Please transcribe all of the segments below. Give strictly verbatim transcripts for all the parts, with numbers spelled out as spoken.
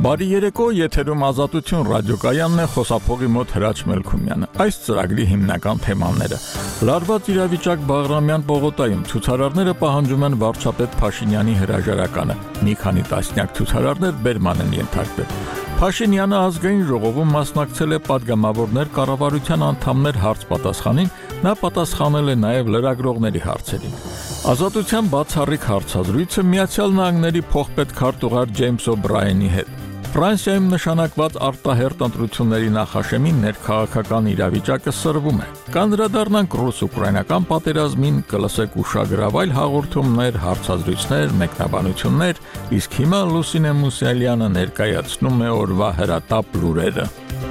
Բարի երեկո, եթերում Ազատություն ռադիոկայանն է, խոսափողի մոտ Հրաչ Մելքումյանը։ Այս ծրագրի հիմնական թեմաները. լարված իրավիճակ Բաղրամյան պողոտայում, ցուցարարները պահանջում են վարչապետ Փաշինյանի հրաժարականը։ Մի քանի տասնյակ ցուցարարներ բերման են ենթարկվել։ Փաշինյանը ազգային ժողովում մասնակցել է падգամավորներ կառավարության անդամներ հարց պատասխանին, նա պատասխանել է նաև լրագրողների հարցերին։ Ազատության բացառիկ հարցազրույցը Միացյալ Նահանգների փոխպետքարտուղար Ջեյմս Օ'Բրայենի հետ։ Ֆրանսիայում նշանակված արտահերտ ընտրությունների նախաշեմին ներքաղաքական իրավիճակը սրվում է։ Կանդրադառնանք ռուս-ուկրաինական պատերազմին, կլսեք ուշագրավ այլ հաղորդումներ, հարցազրույցներ, մեկնաբանություններ, իսկ հիմա Լուսինե Մուսալյանը ներկայացնում է օրվա հրատապ լուրերը։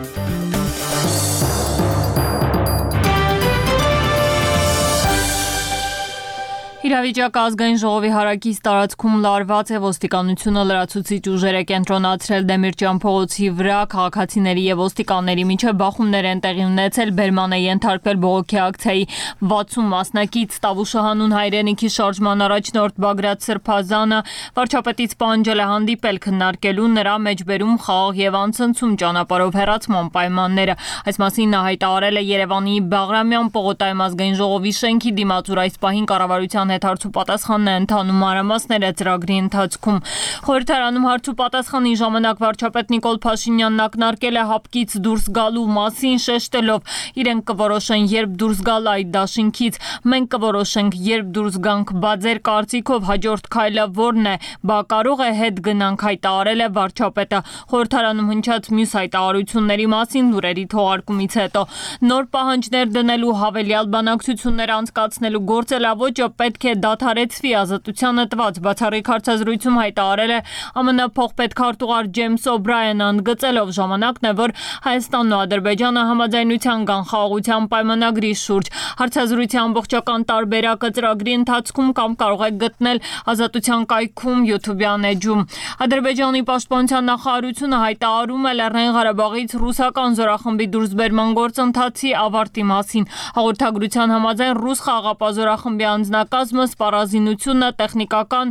Իրավիճակը ազգային ժողովի հարակից տարածքում լարված է, ոստիկանությունը լրացուցիչ ուժեր է կենտրոնացրել Դեմիրճյան փողոցի վրա, քաղաքացիների եւ ոստիկանների միջև բախումներ են տեղի ունեցել, բերման է ենթարկվել բողոքի ակցիայի վաթսուն մասնակից։ Տավուշը հանուն հայրենիքի շարժման առաջնորդ Բագրատ Սրբազանը վարչապետից պահանջել է հանդիպել քննարկելու նրա մեջբերում խաղաղ եւ անցնցում ճանապարհով հեռացման պայմանները։ Այս մասին նա հայտարարել է Երևանի Բաղրամյան պողոտայում ազգային ժողովի շենքի դիմաց, ուր այս պահին կառավարության հետ հարց ու պատասխանն է ընթանում մանրամասները ծրագրի ընթացքում։ Խորհրդարանում հարց ու պատասխանի ժամանակ վարչապետ Նիկոլ Փաշինյանն ակնարկել է հապկից դուրս գալու մասին, շեշտելով՝ իրենք կորոշեն, երբ դուրս գալ այդ դաշինքից, մենք կորոշենք, երբ դուրս գանք, բա ձեր կարծիքով հաջորդ քայլը որն է, բա կարող է հետ գնանք, հայտարարել է վարչապետը։ Խորհրդարանում հնչած մյուս հայտարարությունների մասին լուրերի թողարկումից հետո նոր պահանջներ դնելու, հավելյալ բանակցություններ անցկացնելու գործելավոճը պետք է դադարեցվի, Ազատությանը տված բացառիկ հարցազրույցում հայտարարել է ԱՄՆ փոխպետքարտուղար Ջեյմս Օ'Բրայենը, ընդգծելով ժամանակն է, որ Հայաստանն ու Ադրբեջանը համաձայնության կան խաղաղության պայմանագրի շուրջ։ Հարցազրույցի ամբողջական տարբերակը ծրագրի ընթացքում կամ կարող եք գտնել Ազատության կայքում YouTube-յան էջում։ Ադրբեջանի պաշտպանության նախարարությունը հայտարարում է Լեռնային Ղարաբաղից ռուսական զորախմբի դուրսբերման գործընթացի ավարտի մասին։ Հաղորդագրության համաձայն ռուս խաղաղապահ զորախմբի անձնակազմը սպառազինությունը տեխնիկական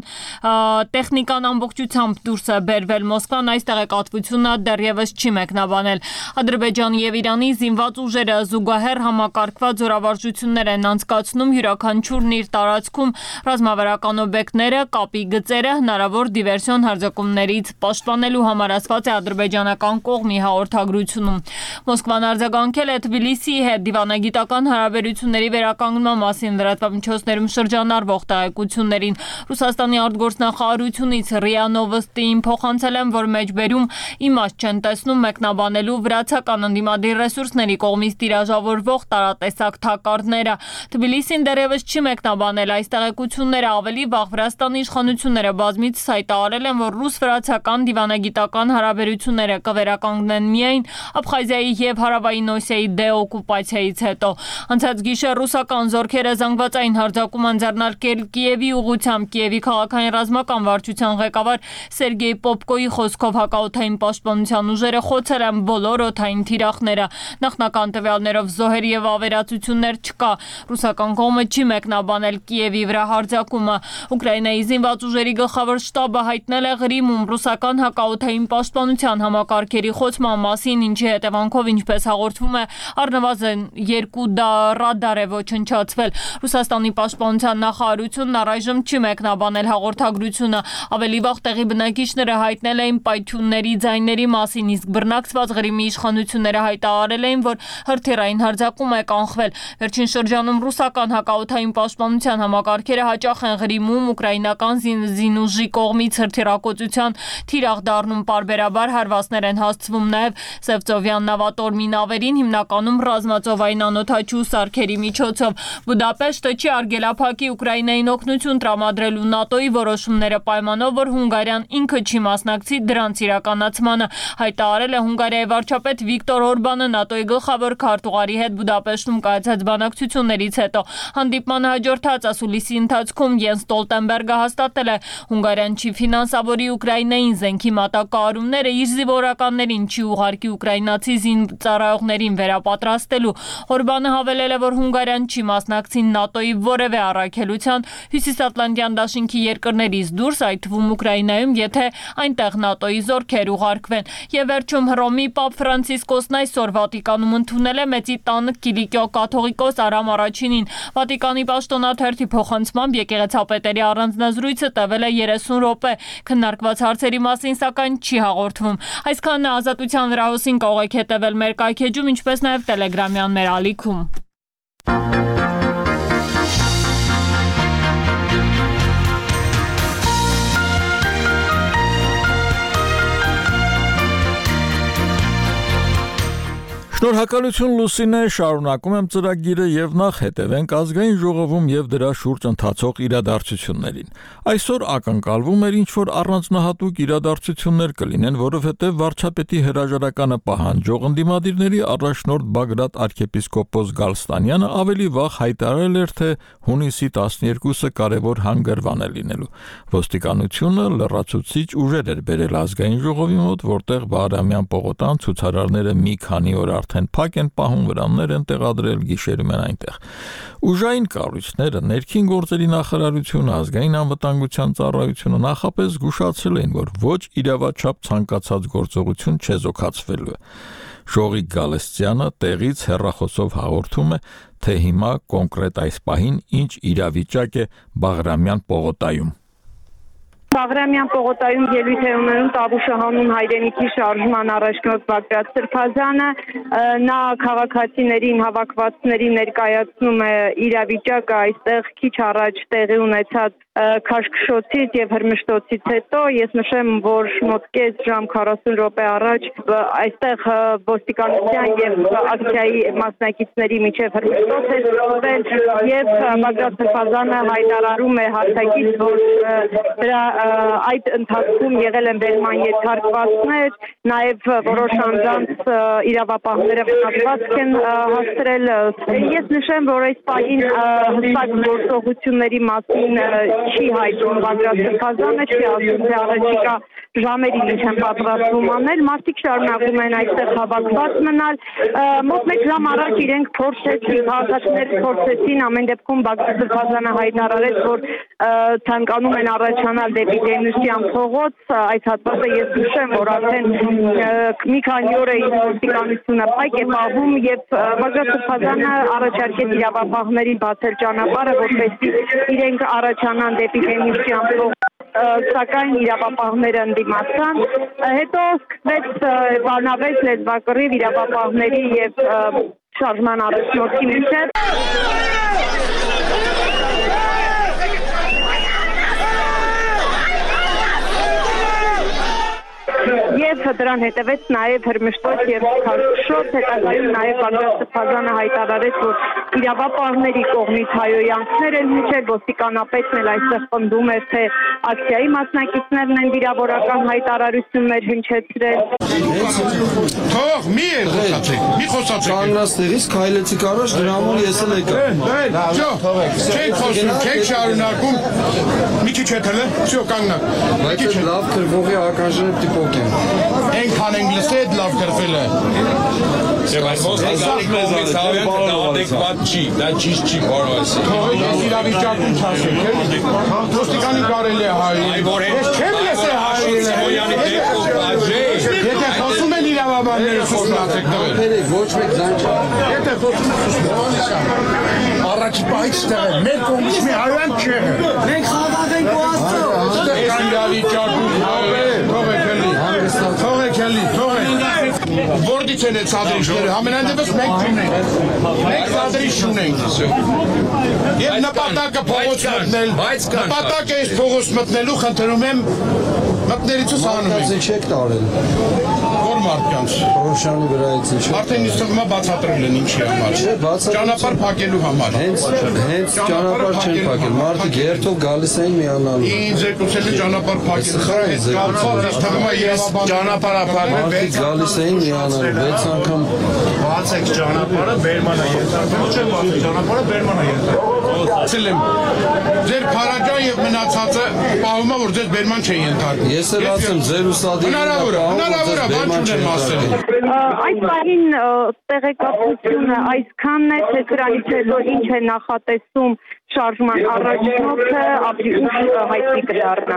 տեխնիկան ամբողջությամբ դուրս է բերվել։ Մոսկվան այս տեղեկատվությունը դեռևս չի մեկնաբանել։ Ադրբեջանի եւ Իրանի զինված ուժերը զուգահեռ համակարգված զորավարժություններ են անցկացնում յուրաքանչյուրն իր տարածքում ռազմավարական օբյեկտները, կապի գծերը հնարավոր դիվերսիոն հարձակումներից պաշտպանելու համար, ասված է ադրբեջանական կողմի հաղորդագրությունում։ Մոսկվան արձագանքել է Թբիլիսիի հետ դիվանագիտական հարաբերությունների վերականգնման մասին լրատվամիջոցներում շրջանառվող տեղեկություններին։ Ռուսաստանի արտգործնախարարությունից ՌԻԱ Նովոստիին փոխանցել են, որ մեջբերում իմաստ չեն տեսնում մեկնաբանելու վրացական ընդդիմադիր ռեսուրսների կողմից տիրաժավորվող տարատեսակ թակարդները։ Թբիլիսին դեռևս չի մեկնաբանել այս տեղեկությունները, ավելի վաղ Վրաստանի իշխանությունները բազմիցս հայտարարել են, որ ռուս-վրացական դիվանագիտական հարաբերությունները կվերականգնեն միայն Աբխազիայի եւ Հարավային Օսիայի դեօկուպացիայից հետո։ Անցած գիշեր ռուսական զորքերը զանգվածային հարձակում են ձեռնարկել Կիևի ուղղությամբ։ Կիևի քաղաքային ռազմական վարչության ղեկավար Սերգեյ Պոպկոյի խոսքով հակաօդային պաշտպանության ուժերը խոցել են բոլոր օդային թիրախները։ Նախնական տվյալներով զոհեր եւ ավերածություններ չկա։ Ռուսական կողմը չի մեկնաբանել Կիևի վրա հարձակումը։ Ուկրաինայի զինված ուժերի գլխավոր շտաբը հայտնել է Ղրիմում ռուսական հակաօդային պաշտպանության համակարգերի խոցման մասին, ինչի հետևանքով, ինչպես հաղորդվում է, առնվազն երկու ռադար է ոչնչացվել։ Ռուսաստանի պաշտպանության նախարարությունն առայժմ չի մեկնաբանել հաղորդագրությունը։ Ավելի վաղ տեղի բնակիչները հայտնել էին պայթյունների ձայների մասին, իսկ բռնակցված Ղրիմի իշխանությունները հայտարարել էին, որ հրթիռային հարձակում է կանխվել։ Վերջին շրջանում ռուսական հակաօդային պաշտպանության համակարգերը հաճախ են Ղրիմում ուկրաինական զինուժի կողմից հրթիռակոծության թիրախ դառնում, պարբերաբար հարվածներ են հասցվում նաև Սևծովյան նավատորմի նավերին, հիմնականում ռազմածովային անօդաչու սարքերի միջոցով։ Բուդապեշտը չի արգելափակի Ուկրաինային օգնություն տրամադրելու ՆԱՏՕ-ի որոշումները պայմանով, որ Հունգարիան ինքը չի մասնակցի դրանց իրականացմանը, հայտարարել է Հունգարիայի վարչապետ Վիկտոր Օրբանը ՆԱՏՕ-ի գլխավոր քարտուղարի հետ Բուդապեշտում կայացած բանակցություններից հետո։ Հանդիպման հաջորդած ասուլիսի ընթացքում Յենս Ստոլտենբերգը հաստատել է Հունգարիան չի ֆինանսավորի Ուկրաինային զենքի մատակարարումները, իր զինվորականներին չի ուղարկի ուկրաինացի զինծառայողներին վերապատրաստելու։ Օրբանը հավելել է, որ Հունգարիան չի մասնակցի ՆԱՏՕ-ի որևէ առաքելության խաղաղարարության Հյուսիսատլանտյան դաշինքի երկրներից դուրս, այդ թվում Ուկրաինայում, եթե այնտեղ ՆԱՏՕ-ի զորքեր ուղարկվեն։ Եվ վերջում Հռոմի Պապ Ֆրանցիսկոսն այսօր Վատիկանում ընդունել է մեծի տան Կիլիկիո կաթողիկոս Արամ առաջինին։ Վատիկանի պաշտոնաթերթի փոխանցմամբ եկեղեցապետերի առանձնազրույցը տևել է երեսուն րոպե։ Քննարկված հարցերի մասին սակայն չի հաղորդվում։ Այսքանն է Ազատության լրահոսին, կարող եք հետևել մեր կայքեջում, ինչպես նաև Տելեգրամյան մեր ալիքում։ Շնորհակալություն Լուսինե, շարունակում եմ ծրագիրը եւ նախ հետևենք ազգային ժողովում եւ դրա շուրջ ընթացող իրադարձություններին։ Այսօր ակնկալվում էր ինչ-որ առանձնահատուկ իրադարձություններ կլինեն, որովհետեւ վարչապետի հրաժարականը պահանջող ընդդիմադիրների առաջնորդ Բագրատ arczepiskopos Գալստանյանը ավելի վաղ հայտարարել էր, թե հունիսի տասներկուսը կարևոր հանգրվան է լինելու։ Ոստիկանությունը լրացուցիչ ուժեր էր բերել ազգային ժողովի մոտ, որտեղ Բաղրամյան պողոտան ցուցարարները մի քանի օր արդեն փակ են պահում, վրաններ են տեղադրել, գիշերում են այնտեղ։ Ուժային կառույցները, ներքին գործերի նախարարությունը, ազգային անվտանգության ծառայությունը նախապես զգուշացրել էին, որ ոչ իրավաչափ ցանկացած գործողություն չեզոքացվելու է։ Ժողիկ Գալստյանը տեղից հեռախոսով հաղորդում է, թե հիմա կոնկրետ այս պահին ինչ իրավիճակ է Բաղրամյան պողոտայում։ Բաղրամյան պողոտայում ելույթ է ունենում Տավուշը հանուն հայրենիքի շարժման առաջնորդ Բագրատ Սրբազանը, նա քաղաքացիներին, հավաքվածներին ներկայացնում է իրավիճակը այստեղ քիչ առաջ տեղի ունեցած քաշքշոցից եւ հրմշտոցից հետո։ Ես նշեմ, որ մոտ կես ժամ քառասուն րոպե առաջ այստեղ ոստիկանության եւ ակցիայի մասնակիցների միջև հրմշտոց է ստեղծվել եւ Բագրատ Սրբազանը հայտարարում է հարցակից, որ դրա այդ ընթացքում եղել են բերման ենթարկվածներ, նաև որոշ անձանց իրավապահները վնասվածք են հասցրել։ Ես նշեմ, որ այս պահին հստակ գործողությունների մասին չի հայտնում Բագրատ Սրբազանը, չի ասում, թե առաջիկա ժամերին ինչ են պատրաստվում անել, մարդիկ շարունակում են այստեղ հավաքված մնալ։ Մոտ մեկ ժամ առաջ իրենք փորձեցին, քաղաքացիները փորձեցին, ամեն դեպքում Բագրատ Սրբազանը հայտարարեց, որ ցանկանում են առաջանալ դեպի Դենուսյան փողոց, այս հատվածը ես նշեմ, որ արդեն մի քանի օր է ոստիկանությունը փակ է պահում եւ Բագրատ Սրբազանը առաջարկեց իրավապահներին բացել ճանապարհը, որպեսզի իրենք առաջանան դեպի Դենուսյան փողոց, սակայն իրավապահները ընդդիմացան։ Հետո սկսվեց բանավեճ լեզվակռիվ իրավապահների եւ շարժման առաջնորդի միջեւ։ Եվ դրան հետևեց նաև հրմշտոց եւ քաշքշոց, հետագայում նաև Բագրատ Սրբազանը հայտարարեց, որ իրավապահների կողմից հայոյանքներ են հնչել, ոստիկանապետն էլ այստեղ պնդում էր, թե ակցիայի մասնակիցներն են վիրավորական հայտարարություններ հնչեցրել։ Թող մի է խոսացեք, մի խոսացեք։ Կաննաստերից քայլեցիք առաջ, դրա համար ես էլ եկա։ Ջո, չեք խոսում, չեք շարունակում։ Մի քիչ հետ հələ, всё, կանգնակ։ Բայց այդ լավ քրվողի ականջները տիպոկ են։ Այնքան ենք լսել, լավ քրվել է։ Adekvat չի, դա ճիշտ չի կարող ասել։ Թող իրավիճակում չասեք, էլի։ Ոստիկանի կարելի է հայել։ Ես չեմ լսել հայել։ Եթե խոսում են իրավաբանները, խոսացեք տվել։ Փերեք, ոչ մեկ զանգ չի։ Եթե խոսում են, խոսում։ Առաջի պահից տեղ է, մեր կողմից մի հայոյան չի եղել։ Մենք խաղաղ ենք ու Աստծո։ Այս իրավիճակում թողեք էլի, թողեք էլի, թողեք։ Որտից են այդ սադրիչները, համենայն դեպս մենք չունենք, մենք սադրիչ չունենք։ Եվ նպատակը փողոց մտնել, նպատակը այս փողոց մտնելու խնդրում եմ մտնելիցս անում ենք։ Մարդկանց չեք տարել։ Որ մարդկանց։ Ռոշանի վրայից ինչ։ Արդեն ինձ թվում է բացատրել են ինչի համար։ Ճանապարհ փակելու համար։ Հենց հենց ճանապարհ չեն փակել, մարդիկ երթով գալիս էին միանալու։ Ինձ եկուցել է ճանապարհ փակելու։ Ես թվում է ես ճանապարհ ապարվել։ Մարդիկ գալիս էին միանալու։ իմանալ, վեց անգամ բացեք ճանապարհը բերմանա ենթարկվում չէ, բացեք ճանապարհը բերմանա ենթարկվում։ Ասել եմ, ձեր փարաջան եւ մնացածը պահում է, որ ձեզ բերման չէ ենթարկվում։ Ես էլ ասեմ, ձեր ուսադիրը հնարավոր է, հնարավոր է, բան չունեմ ասել։ Այս պահին տեղեկատվությունը այսքանն է, թե դրանից հետո ինչ է նախատեսում շարժման առաջնորդը, ավելի ուշ հայտնի կդառնա։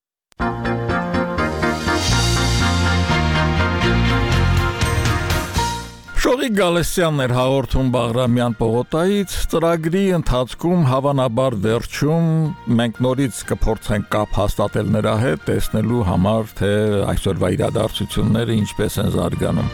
Շողիկ Գալստյանն էր հաղորդում Բաղրամյան պողոտայից, ծրագրի ընթացքում հավանաբար վերջում մենք նորից կփորձենք կապ հաստատել նրա հետ, տեսնելու համար, թե այսօրվա իրադարձությունները ինչպես են զարգանում։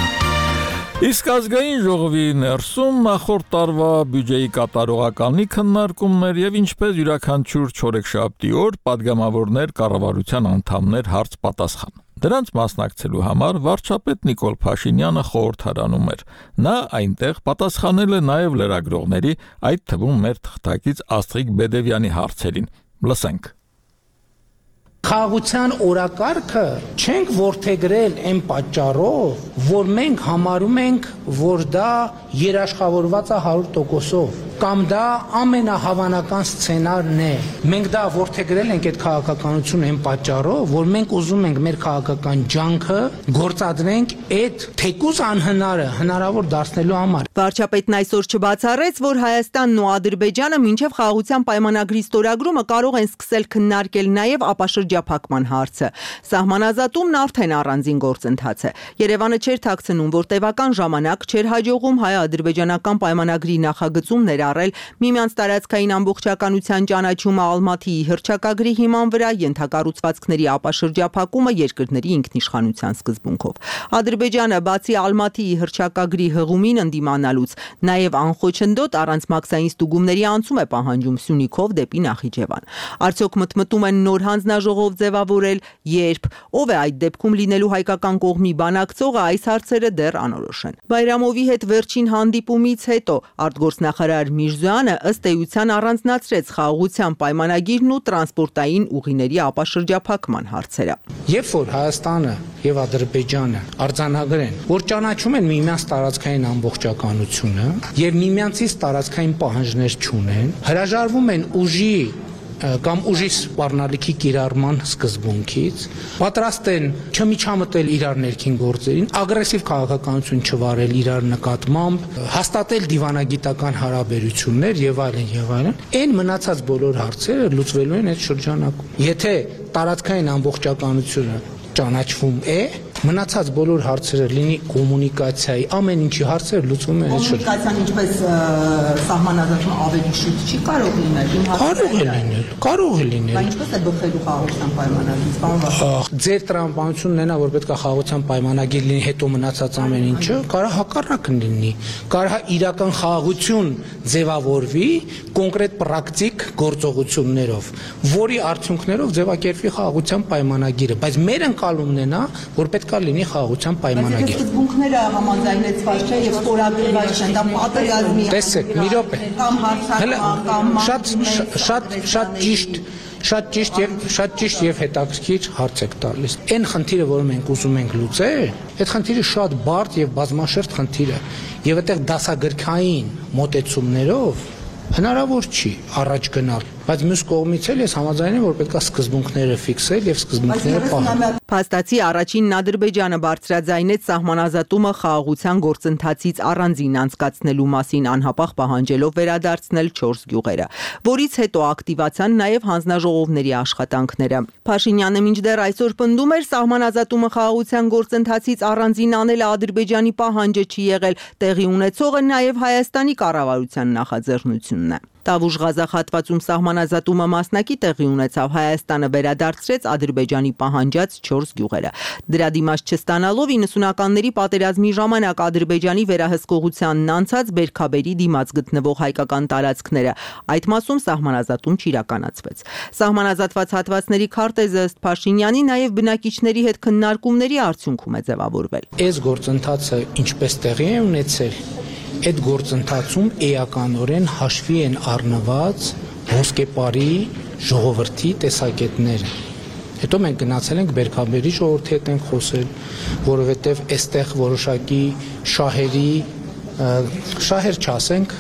Իսկ ազգային ժողովի ներսում նախորդ տարվա բյուջեի կատարողականի քննարկումներ եւ ինչպես յուրաքանչյուր չորեքշաբթի օր падգամավորներ կառավարության անդամներ հարց պատասխան։ Դրանց մասնակցելու համար վարչապետ Նիկոլ Փաշինյանը խորհրդարանում էր։ Նա այնտեղ պատասխանել է նաև լրագրողների, այդ թվում մեր թղթակից Աստղիկ Բեդևյանի հարցերին։ Լսենք։ Խաղաղության օրակարգը չենք որդեգրել այն պատճառով, որ մենք համարում ենք, որ դա երաշխավորված է հարյուր տոկոսով, կամ դա ամենահավանական սցենարն է։ Մենք դա որդեգրել ենք այդ քաղաքականությունը այն պատճառով, որ մենք ուզում ենք մեր քաղաքական ջանքը գործադրենք այդ թեկուզ անհնարը հնարավոր դարձնելու համար։ Վարչապետն այսօր չբացառեց, որ Հայաստանն ու Ադրբեջանը մինչև խաղաղության պայմանագրի ստորագրումը կարող են սկսել քննարկել նաև ապաշրջափակման հարցը։ Սահմանազատումն արդեն առանձին գործընթաց է։ Երևանը չէր թաքցնում, որ տևական ժամանակ չէր հաջողում հայ-ադրբեջանական պայմանագրի նախագծում ներառել միմյանց տարածքային ամբողջականության ճանաչումը Ալմատիի հռչակագրի հիման վրա, ենթակառուցվածքների ապաշրջափակումը երկրների ինքնիշխանության սկզբունքով։ Ադրբեջանը բացի Ալմատիի հռչակագրի հղումին ընդդիմանալուց նաև անխոչնդոտ առանց մաքսային ստուգումների անցում է պահանջում Սյունիքով դեպի Նախիջևան։ Արդյոք մտմտում են նոր հանձնաժողով ձևավորել, երբ, ով է այդ դեպքում լինելու հայկական կողմի բանակցողը, այս հարցերը դեռ անորոշ են։ Բայրամովի հետ վերջին հանդիպումից հետո արտգործնախարար Միրզոյանը ըստ էության առանձնացրեց խաղաղության պայմանագիրն ու տրանսպորտային ուղիների ապաշրջափակման հարցերը։ Երբ որ Հայաստանը եւ Ադրբեջանը արձանագրեն, որ ճանաչում են միմյանց տարածքային ամբողջականությունը եւ միմյանցից տարածքային պահանջներ չունեն, հրաժարվում են ուժի կամ ուժի սպառնալիքի կիրառման սկզբունքից, պատրաստ են չմիջամտել իրար ներքին գործերին, ագրեսիվ քաղաքականություն չվարել իրար նկատմամբ, հաստատել դիվանագիտական հարաբերություններ եւ այլն եւ այլն, այն մնացած բոլոր հարցերը լուծվելու են այդ շրջանակում։ Եթե տարածքային ամբողջականությունը ճանաչվում է, մնացած բոլոր հարցերը լինի կոմունիկացիայի, ամեն ինչի հարցերը լուծվում են այդ շրջանում։ Կոմունիկացիան ինչպես սահմանազատումը ավելի շուտ չի կարող լինել։ Կարող է լինել, կարող է լինել։ Բայց ինչպես է բխելու խաղաղության պայմանագիրը, պարոն Վարդան։ Ձեր տրամաբանությունն ունենա, որ պետք է խաղաղության պայմանագիր լինի, հետո մնացած ամեն ինչը, կարող հակառակն լինի։ Կարող իրական խաղաղություն ձևավորվի կոնկրետ պրակտիկ գործողություններով, որի արդյունքներով ձևակերպվի խաղաղության պայմանագիրը, բայց մեր ընկալումն է նա, որ պետք է լինի խաղաղության պայմանագիր։ Բայց սկզբունքները համաձայնեցված չէ եւ ստորագրված չեն, դա պատերազմի։ Տեսեք, մի րոպե։ Կամ հարցակման, կամ շատ շատ շատ ճիշտ Շատ ճիշտ եւ շատ ճիշտ եւ հետաքրքիր հարց եք տալիս։ Այն խնդիրը, որը մենք ուզում ենք լուծել, այդ խնդիրը շատ բարդ եւ բազմաշերտ խնդիր է։ Եվ այդտեղ դասագրքային մոտեցումներով հնարավոր չի առաջ գնալ, բայց մյուս կողմից էլ ես համաձայն եմ, որ պետք է սկզբունքները ֆիքսել եւ սկզբունքները պահել։ Փաստացի առաջինն Ադրբեջանը բարձրաձայնեց սահմանազատումը խաղաղության գործընթացից առանձին անցկացնելու մասին անհապաղ պահանջելով վերադարձնել չորս գյուղերը, որից հետո ակտիվացան նաև հանձնաժողովների աշխատանքները։ Փաշինյանը մինչդեռ այսօր պնդում էր սահմանազատումը խաղաղության գործընթացից առանձին անելը Ադրբեջանի պահանջը չի եղել, տեղի ունեցողը նաև Հայաստանի կառավարության նախաձեռնությունն է։ Տավուշ Ղազախ հատվածում սահմանազատումը մասնակի տեղի ունեցավ, Հայաստանը վերադարձրեց Ադրբեջանի պահանջած չորս գյուղերը։ Դրա դիմաց չստանալով իննսունականների պատերազմի ժամանակ Ադրբեջանի վերահսկողությանն անցած Բերքաբերի դիմաց գտնվող հայկական տարածքները, այդ մասում սահմանազատում չիրականացվեց։ Սահմանազատված հատվածների քարտեզը ըստ Փաշինյանի նաև բնակիչների հետ քննարկումների արդյունքում է ձևավորվել։ Այս գործընթացը ինչպես տեղի է ունեցել, այդ գործընթացում էականորեն հաշվի են առնված ոսկեպարի ժողովրդի տեսակետները։ Հետո մենք գնացել ենք Բերքաբերի ժողովրդի հետ ենք խոսել, որովհետև այստեղ որոշակի շահերի շահեր չասենք,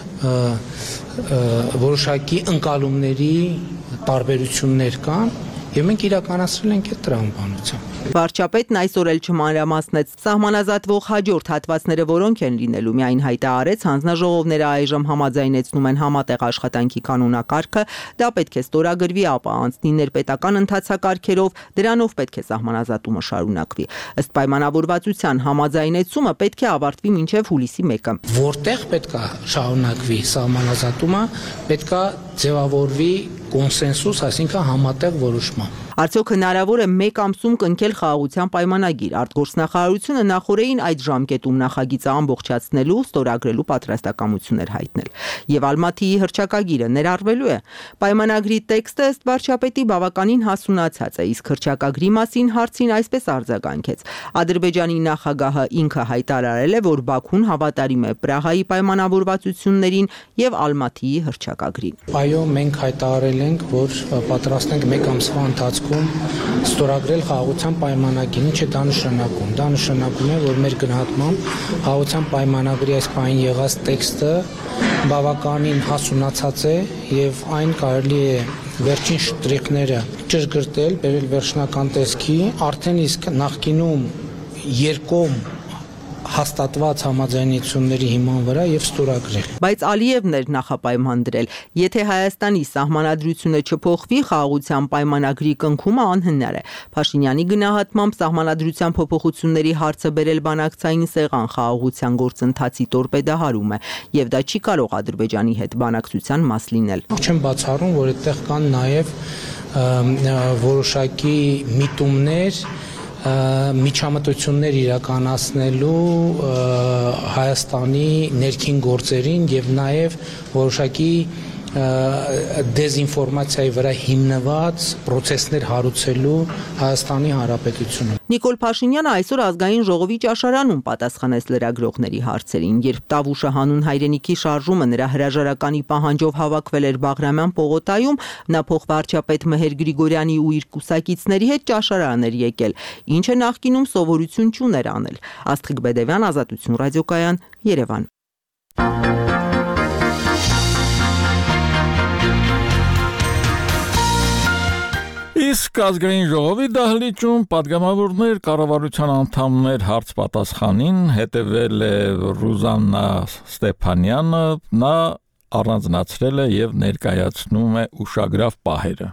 որոշակի ընկալումների տարբերություններ կան եւ մենք իրականացրել ենք այդ տրամաբանությամբ։ Վարչապետն այսօր էլ չմանրամասնեց սահմանազատվող հաջորդ հատվածները որոնք են լինելու, միայն հայտարարեց հանձնաժողովները այժմ համաձայնեցնում են համատեղ աշխատանքի կանոնակարգը, դա պետք է ստորագրվի, ապա անցնի ներպետական ընթացակարգերով, դրանով պետք է սահմանազատումը շարունակվի։ Ըստ պայմանավորվածության համաձայնեցումը պետք է ավարտվի մինչև հուլիսի մեկը։ Որտեղ պետք է շարունակվի սահմանազատումը, պետք է ձևավորվի կոնսենսուս, այսինքն համատեղ որոշման։ Արդյոք հնարավոր է մեկ ամսում կնքել խաղաղության պայմանագիր։ Արտգործնախարարությունը նախորդին այդ ժամկետում նախագիծը ամբողջացնելու, ստորագրելու պատրաստակամություն էր հայտնել։ Եվ Ալմատիի հռչակագիրը ներառվելու է։ Պայմանագրի տեքստը ըստ վարչապետի բավականին հասունացած է, իսկ հռչակագրի մասին հարցին այսպես արձագանքեց. Ադրբեջանի նախագահը ինքը հայտարարել է, որ Բաքուն հավատարիմ է Պրահայի պայմանավորվածություններին եւ Ալմատիի հռչակագրին։ Այո, մենք հայտարարել ենք, որ պատրաստ ենք մեկ ամսվա ընթացքում ստորագրել խաղաղության պայմանագիրը, չէ դա նշանակում։ Դա նշանակում է, որ մեր գնահատմամբ խաղաղության պայմանագրի այս պահին եղած տեքստը բավականին հասունացած է եւ այն կարելի է վերջին շտրիխները ճշգրտել, բերել վերջնական տեսքի, արդեն իսկ նախկինում երկկողմ հաստատված համաձայնությունների հիման վրա եւ ստորագրել։ Բայց Ալիևն էր նախապայման դրել. եթե Հայաստանի սահմանադրությունը չփոխվի, խաղաղության պայմանագրի կնքումը անհնար է։ Փաշինյանի գնահատմամբ սահմանադրության փոփոխությունների հարցը բերել բանակցային սեղան խաղաղության գործընթացի տորպեդահարում է, եւ դա չի կարող Ադրբեջանի հետ բանակցության մաս լինել։ Չեմ բացառում, որ այդտեղ կան նաեւ որոշակի միտումներ միջամտություններ իրականացնելու Հայաստանի ներքին գործերին եւ նաեւ որոշակի դեզինֆորմացիայի վրա հիմնված process-ներ հարուցելու Հայաստանի Հանրապետությունում։ Նիկոլ Փաշինյանը այսօր ազգային ժողովի ճաշարանում պատասխանեց լրագրողների հարցերին, երբ Տավուշը հանուն հայրենիքի շարժումը նրա հրաժարականի պահանջով հավաքվել էր Բաղրամյան պողոտայում, նա փոխվարչապետ Մհեր Գրիգորյանի ու իր կուսակիցների հետ ճաշարան էր եկել, ինչը նախկինում սովորություն չուներ անել։ Աստղիկ Բեդևյան, Ազատություն ռադիոկայան, Երևան։ Իսկ ազգային ժողովի դահլիճում պատգամավորներ, կառավարության անդամներ հարց պատասխանին հետևել է Ռուզաննա Ստեփանյանը, նա առանձնացրել է եւ ներկայացնում է ուշագրավ պահերը։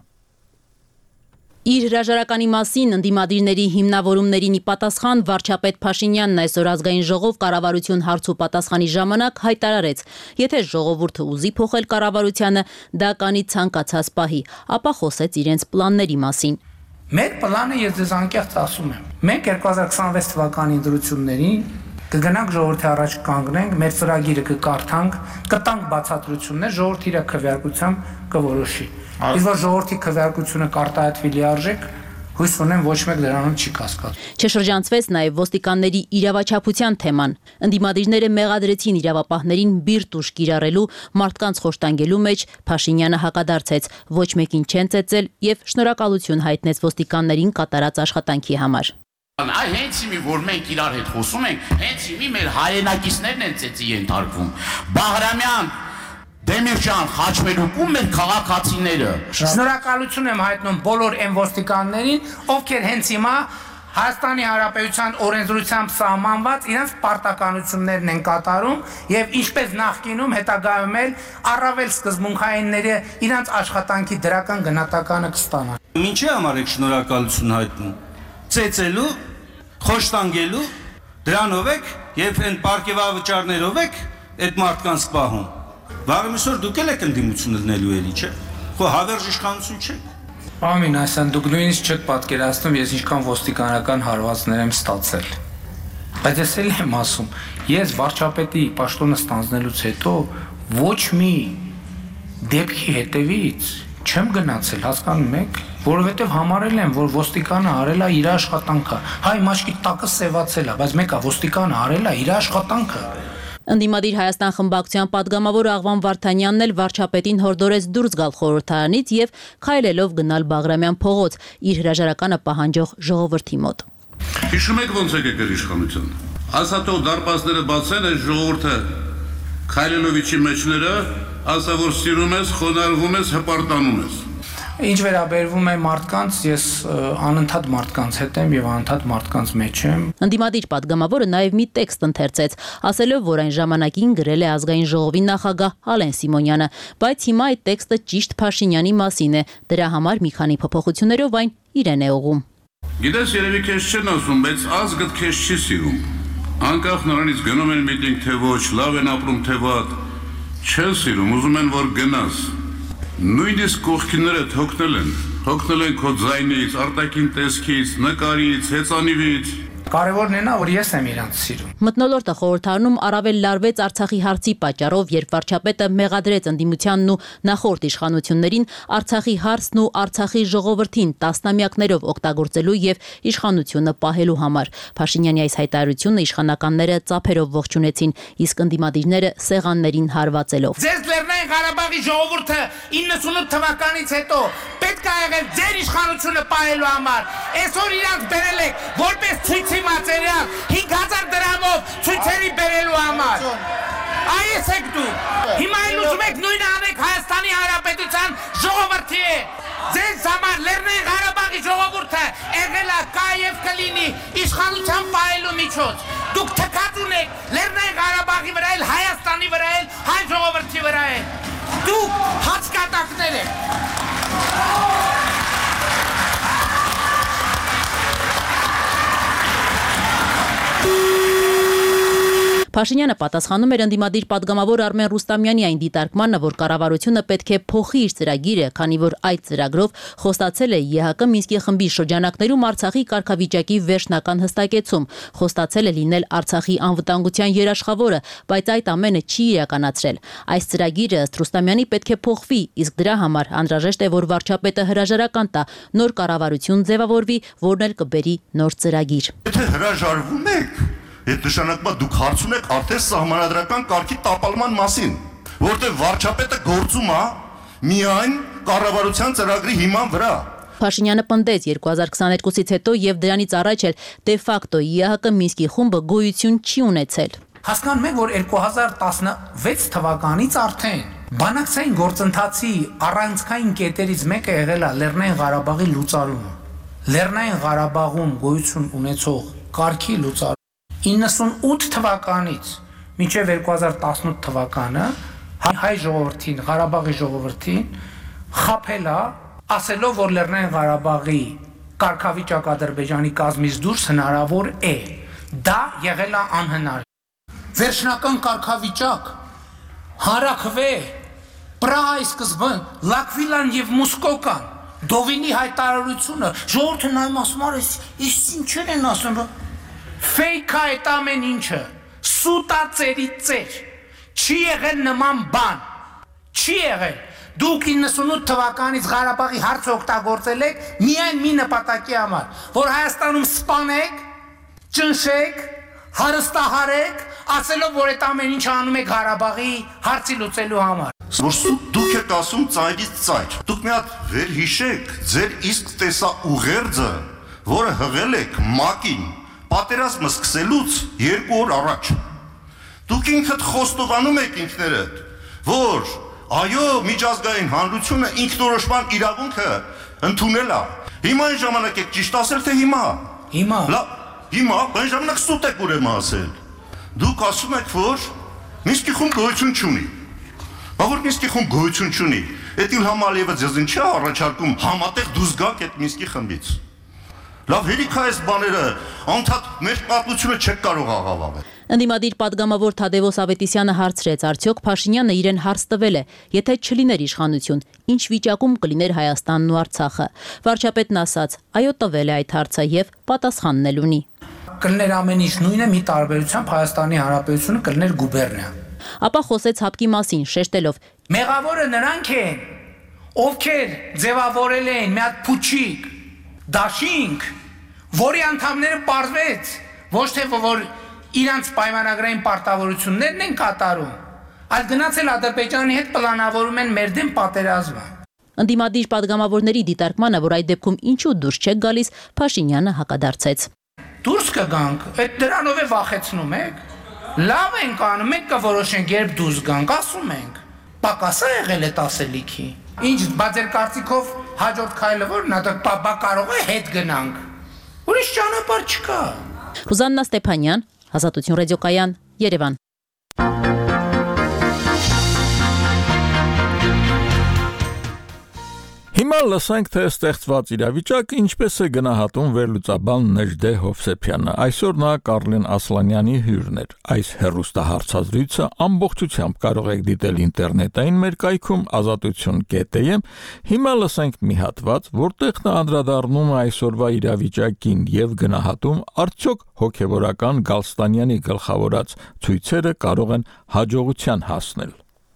Իր հրաժարականի մասին ընդդիմադիրների հիմնավորումներին ի պատասխան վարչապետ Փաշինյանն այսօր ազգային ժողով կառավարություն հարց ու պատասխանի ժամանակ հայտարարեց. եթե ժողովուրդը ուզի փոխել կառավարությանը, դա կանի ցանկացած պահի, ապա խոսեց իրենց պլանների մասին։ Մեր պլանը ես ձեզ անկեղծ ասում եմ։ Մենք երկու հազար քսանվեց թվականի ընտրություններին կգնանք ժողովրդի առաջ կանգնենք, մեր ծրագիրը կկարդանք, կտանք բացատրություններ, ժողովրդի իր քվեարկությամբ կորոշի։ Իսկ որ ժողովրդի քվեարկությունը կարտահայտվի լիարժեք, հույս ունեմ ոչ մեկ դրանով չի կասկածում։ Չշրջանցվեց նաև ոստիկանների իրավաչափության թեման։ Ընդդիմադիրները մեղադրեցին իրավապահներին բիրտ ուժ կիրառելու, մարդկանց խոշտանգելու մեջ, Փաշինյանը հակադարձեց, ոչ մեկին չեն ծեծել եւ շնորհակալություն հայտնեց ոստիկաններին կատարած աշխատանքի համար։ Այ հենց իմի, որ մենք իրար հետ խոսում ենք, հենց իմի մեր հայրենակիցներն են ծեծի ենթարկվում։ Բաղրամյան, Դեմիրճան, Խաչմերուկում մեր քաղաքացիները։ Շնորհակալություն եմ հայտնում բոլոր այն ոստիկաններին, ովքեր հենց հիմա Հայաստանի Հանրապետության օրենսդրությամբ սահմանված իրենց պարտականություններն են կատարում եւ ինչպես նախկինում հետագայում էլ առավել սկզբունքայինները իրենց աշխատանքի դրական գնահատականը կստանան։ Ինչի՞ համար եք շնորհակալություն հայտնում։ Ծեծելու, խոշտանգելու, դրանով եք եւ այն պարգևավճարներով եք այդ մարդկանց պահում։ Վաղը միսօր դուք եք ընդդիմություն լնելու էլի, չէ՞։ Խո հավերժ իշխանություն չէ։ Ամին, այսան դուք նույնիսկ չեք պատկերացնում, ես ինչքան ոստիկանական հարվածներ եմ ստացել։ Բայց ես էլ եմ ասում, ես վարչապետի պաշտոնը ստանձնելուց հետո ոչ մի դեպքի հետևից չեմ գնացել, հասկանում եք, որովհետև համարել եմ, որ ոստիկանը արել է իր աշխատանքը։ Հայ մաշկի տակը սևացել է, բայց մեկը ոստիկանը արել է իր աշխատանքը։ Ընդդիմադիր Հայաստան խմբակցության պատգամավոր Աղվան Վարդանյանն էլ վարչապետին հորդորեց դուրս գալ խորհրդարանից եւ քայլելով գնալ Բաղրամյան փողոց իր հրաժարականը պահանջող ժողովրդի մոտ։ Հիշում եք ոնց եք եկել իշխանության։ Ասա թող դարպասները բացեն, այս ժողովուրդը քայլելով իջի մեջները, ասա որ սիրում ես, խոնարհվում ես, հպարտանում ես։ Ինչ վերաբերվում է մարդկանց, ես անընդհատ մարդկանց հետ եմ եւ անընդհատ մարդկանց մեջ եմ։ Ընդդիմադիր պատգամավորը նաեւ մի տեքստ ընթերցեց, ասելով, որ այն ժամանակին գրել է ազգային ժողովի նախագահ Ալեն Սիմոնյանը, բայց հիմա այդ տեքստը ճիշտ Փաշինյանի մասին է, դրա համար մի քանի փոփոխություններով այն իրեն է ուղղում։ Գիտես, երևի քեզ չեն ասում, բայց ազգդ քեզ չի սիրում։ Անկախ նրանից գնում են միտինգ թե ոչ, լավ են ապրում թե վատ, չեն սիրում, ուզում են որ գնաս։ Նույնիսկ կողքինները հոգնել են, հոգնել են քո ձայնից, արտաքին տեսքից, նկարից, հեծանիվից։ Կարևորն է նա, որ ես եմ իրանց սիրում։ Մթնոլորտը խորհրդարանում առավել լարվեց Արցախի հարցի պատճառով, երբ վարչապետը մեղադրեց ընդդիմությանն ու նախորդ իշխանություններին Արցախի հարցն ու Արցախի ժողովրդին տասնամյակներով օգտագործելու եւ իշխանությունը պահելու համար։ Փաշինյանի այս հայտարարությունը իշխանականները ծափերով ողջունեցին, իսկ ընդդիմադիրները սեղաններին հարվածելով։ Ձեզ Լեռնային Ղարաբաղի ժողովուրդը իննսունութ թվականից հետո պետք է եղել ձեր իշխանությունը պահելու համար։ Այսօր իրանք բերել եք որպես ցույցի մատերիալ հինգ հազար դրամով ցույցերի բերելու համար։ Այս եք դու։ Հիմա էլ ուզում եք նույնը անեք Հայաստանի Հանրապետության ժողովրդի հետ։ Ձեզ համար Լեռնային Ղարաբաղի ժողովուրդը եղել է կա եւ կլինի իշխանության պահելու միջոց։ Դուք թքած ունեք Լեռնային Ղարաբաղի վրա էլ, Հայաստանի վրա էլ, հայ ժողովրդի վրա էլ։ Դուք հացկատակներ եք։ Փաշինյանը պատասխանում էր ընդդիմադիր պատգամավոր Արմեն Ռուստամյանի այն դիտարկմանը, որ կառավարությունը պետք է փոխի իր ծրագիրը, քանի որ այդ ծրագրով խոստացել է ԵՀԿ Մինսկի խմբի շրջանակներում Արցախի կարգավիճակի վերջնական հստակեցում, խոստացել է լինել Արցախի անվտանգության երաշխավորը, բայց այդ ամենը չի իրականացրել։ Այս ծրագիրը ըստ Ռուստամյանի պետք է փոխվի, իսկ դրա համար անհրաժեշտ է, որ վարչապետը հրաժարական տա, նոր կառավարություն ձևավորվի, որն էլ կբերի նոր ծրագիր։ Եթե հրաժարվում եք, այդ նշանակում դուք հարցում եք արդեն սահմանադրական կարգի տապալման մասին, որտեղ վարչապետը գործում է միայն կառավարության ծրագրի հիման վրա։ Փաշինյանը պնդեց երկու հազար քսաներկուսից հետո եւ դրանից առաջ էլ դե ֆակտո ԵՀԿ Մինսկի խումբը գոյություն չի ունեցել։ Հասկանում եք, որ երկու հազար տասնվեց թվականից արդեն բանակցային գործընթացի առանցքային կետերից մեկը եղել է Լեռնային Ղարաբաղի լուծարումը։ Լեռնային Ղարաբաղում գոյություն ունեցող կարգի լուծարումը իննսունութ թվականից մինչև երկու հազար տասնութ թվականը հայ ժողովրդին, Ղարաբաղի ժողովրդին խաբել է, ասելով, որ Լեռնային Ղարաբաղի կարգավիճակ Ադրբեջանի կազմից դուրս հնարավոր է։ Դա եղել է անհնար։ Վերջնական կարգավիճակ հարաքվե Պրահայի սկզբն Լակվիլան եւ Մոսկովան Դովինի հայտարարությունը ժողովուրդը նայում ասում է, «Իսկ ինչեր են ասում»։ Ֆեյք է այդ ամեն ինչը, սուտա ծերի ծեր, չի եղել նման բան, չի եղել, դուք իննսունութ թվականից Ղարաբաղի հարցը օգտագործել եք միայն մի նպատակի համար, որ Հայաստանում սպանեք, ճնշեք, հարստահարեք, ասելով, որ այդ ամեն ինչը անում եք Ղարաբաղի հարցի լուծելու համար։ Որ սուտ դուք եք ասում ծայրից ծայր, դուք մի հատ վեր հիշեք ձեր իսկ տեսա ուղերձը, որը հղել եք ՄԱԿ-ին, պատերազմը սկսելուց երկու օր առաջ։ Դուք ինքդ խոստովանում եք ինքներդ, որ այո, միջազգային հանրությունը ինքնորոշման իրավունքը ընդունել է։ Հիմա այն ժամանակ եք ճիշտ ասել, թե հիմա։ Հիմա։ Լավ, հիմա այն ժամանակ սուտ եք ուրեմն ասել։ Դուք ասում եք, որ Մինսկի խումբ գոյություն չունի։ Բա որ Մինսկի խումբ գոյություն չունի, այդ Իլհամ Ալիևը ձեզ ինչ է առաջարկում համատեղ դուրս գաք այդ Մինսկի խմբից։ Լավ հերիք է այս բաները, անդադ մեր պատմությունը չեք կարող աղավաղել։ Ընդդիմադիր պատգամավոր Թադևոս Ավետիսյանը հարցրեց, արդյոք Փաշինյանը իրեն հարց տվել է, եթե չլիներ իշխանություն, ինչ վիճակում կլիներ Հայաստանն ու Արցախը։ Վարչապետն ասաց, այո, տվել է այդ հարցը եւ պատասխանն էլ ունի։ Կլներ ամեն ինչ նույնը, մի տարբերությամբ Հայաստանի Հանրապետությունը կլներ գուբերնիա։ Ապա խոսեց հապկի մասին, շեշտելով. Մեղավորը նրանք են, ովքեր ձևավորել են մի հատ փուչիկ, դաշինք, որի անդամները պարզվեց, ոչ թե որ իրանց պայմանագրային պարտավորություններն են կատարում, այլ գնացել Ադրբեջանի հետ պլանավորում են մեր դեմ պատերազմը։ Ընդդիմադիր падգամավորների դիտարկմանը, որ այդ դեպքում ինչու դուրս չեք գալիս, Փաշինյանը հակադարձեց։ Դուրս կգանք, այդ դրանով է վախեցնում եք։ Լավ ենք անում, մենք կորոշենք, երբ դուրս գանք, ասում ենք։ Պակասա եղել է ասելիքի։ Ինչ բա ձեր կարծիքով հաջորդ քայլը որն է, բա կարող է հետ գնանք։ Ուրիշ ճանապարհ չկա։ Ռուզաննա Ստեփանյան, Ազատություն ռադիոկայան, Երևան։ Հիմա լսենք, թե ստեղծված իրավիճակը ինչպես է գնահատում վերլուծաբան Նեժդե Հովսեփյանը։ Այսօր նա Կարլին Ասլանյանի հյուրն էր։ Այս հեռուստահարցազրույցը ամբողջությամբ կարող եք դիտել ինտերնետային մեր կայքում ազատություն կետ է։ Հիմա լսենք մի հատված, որտեղ նա անդրադառնում է այսօրվա իրավիճակին եւ գնահատում, արդյոք հոգեվորական Գալստանյանի գլխավորած ցույցերը կարող են հաջողության հասնել։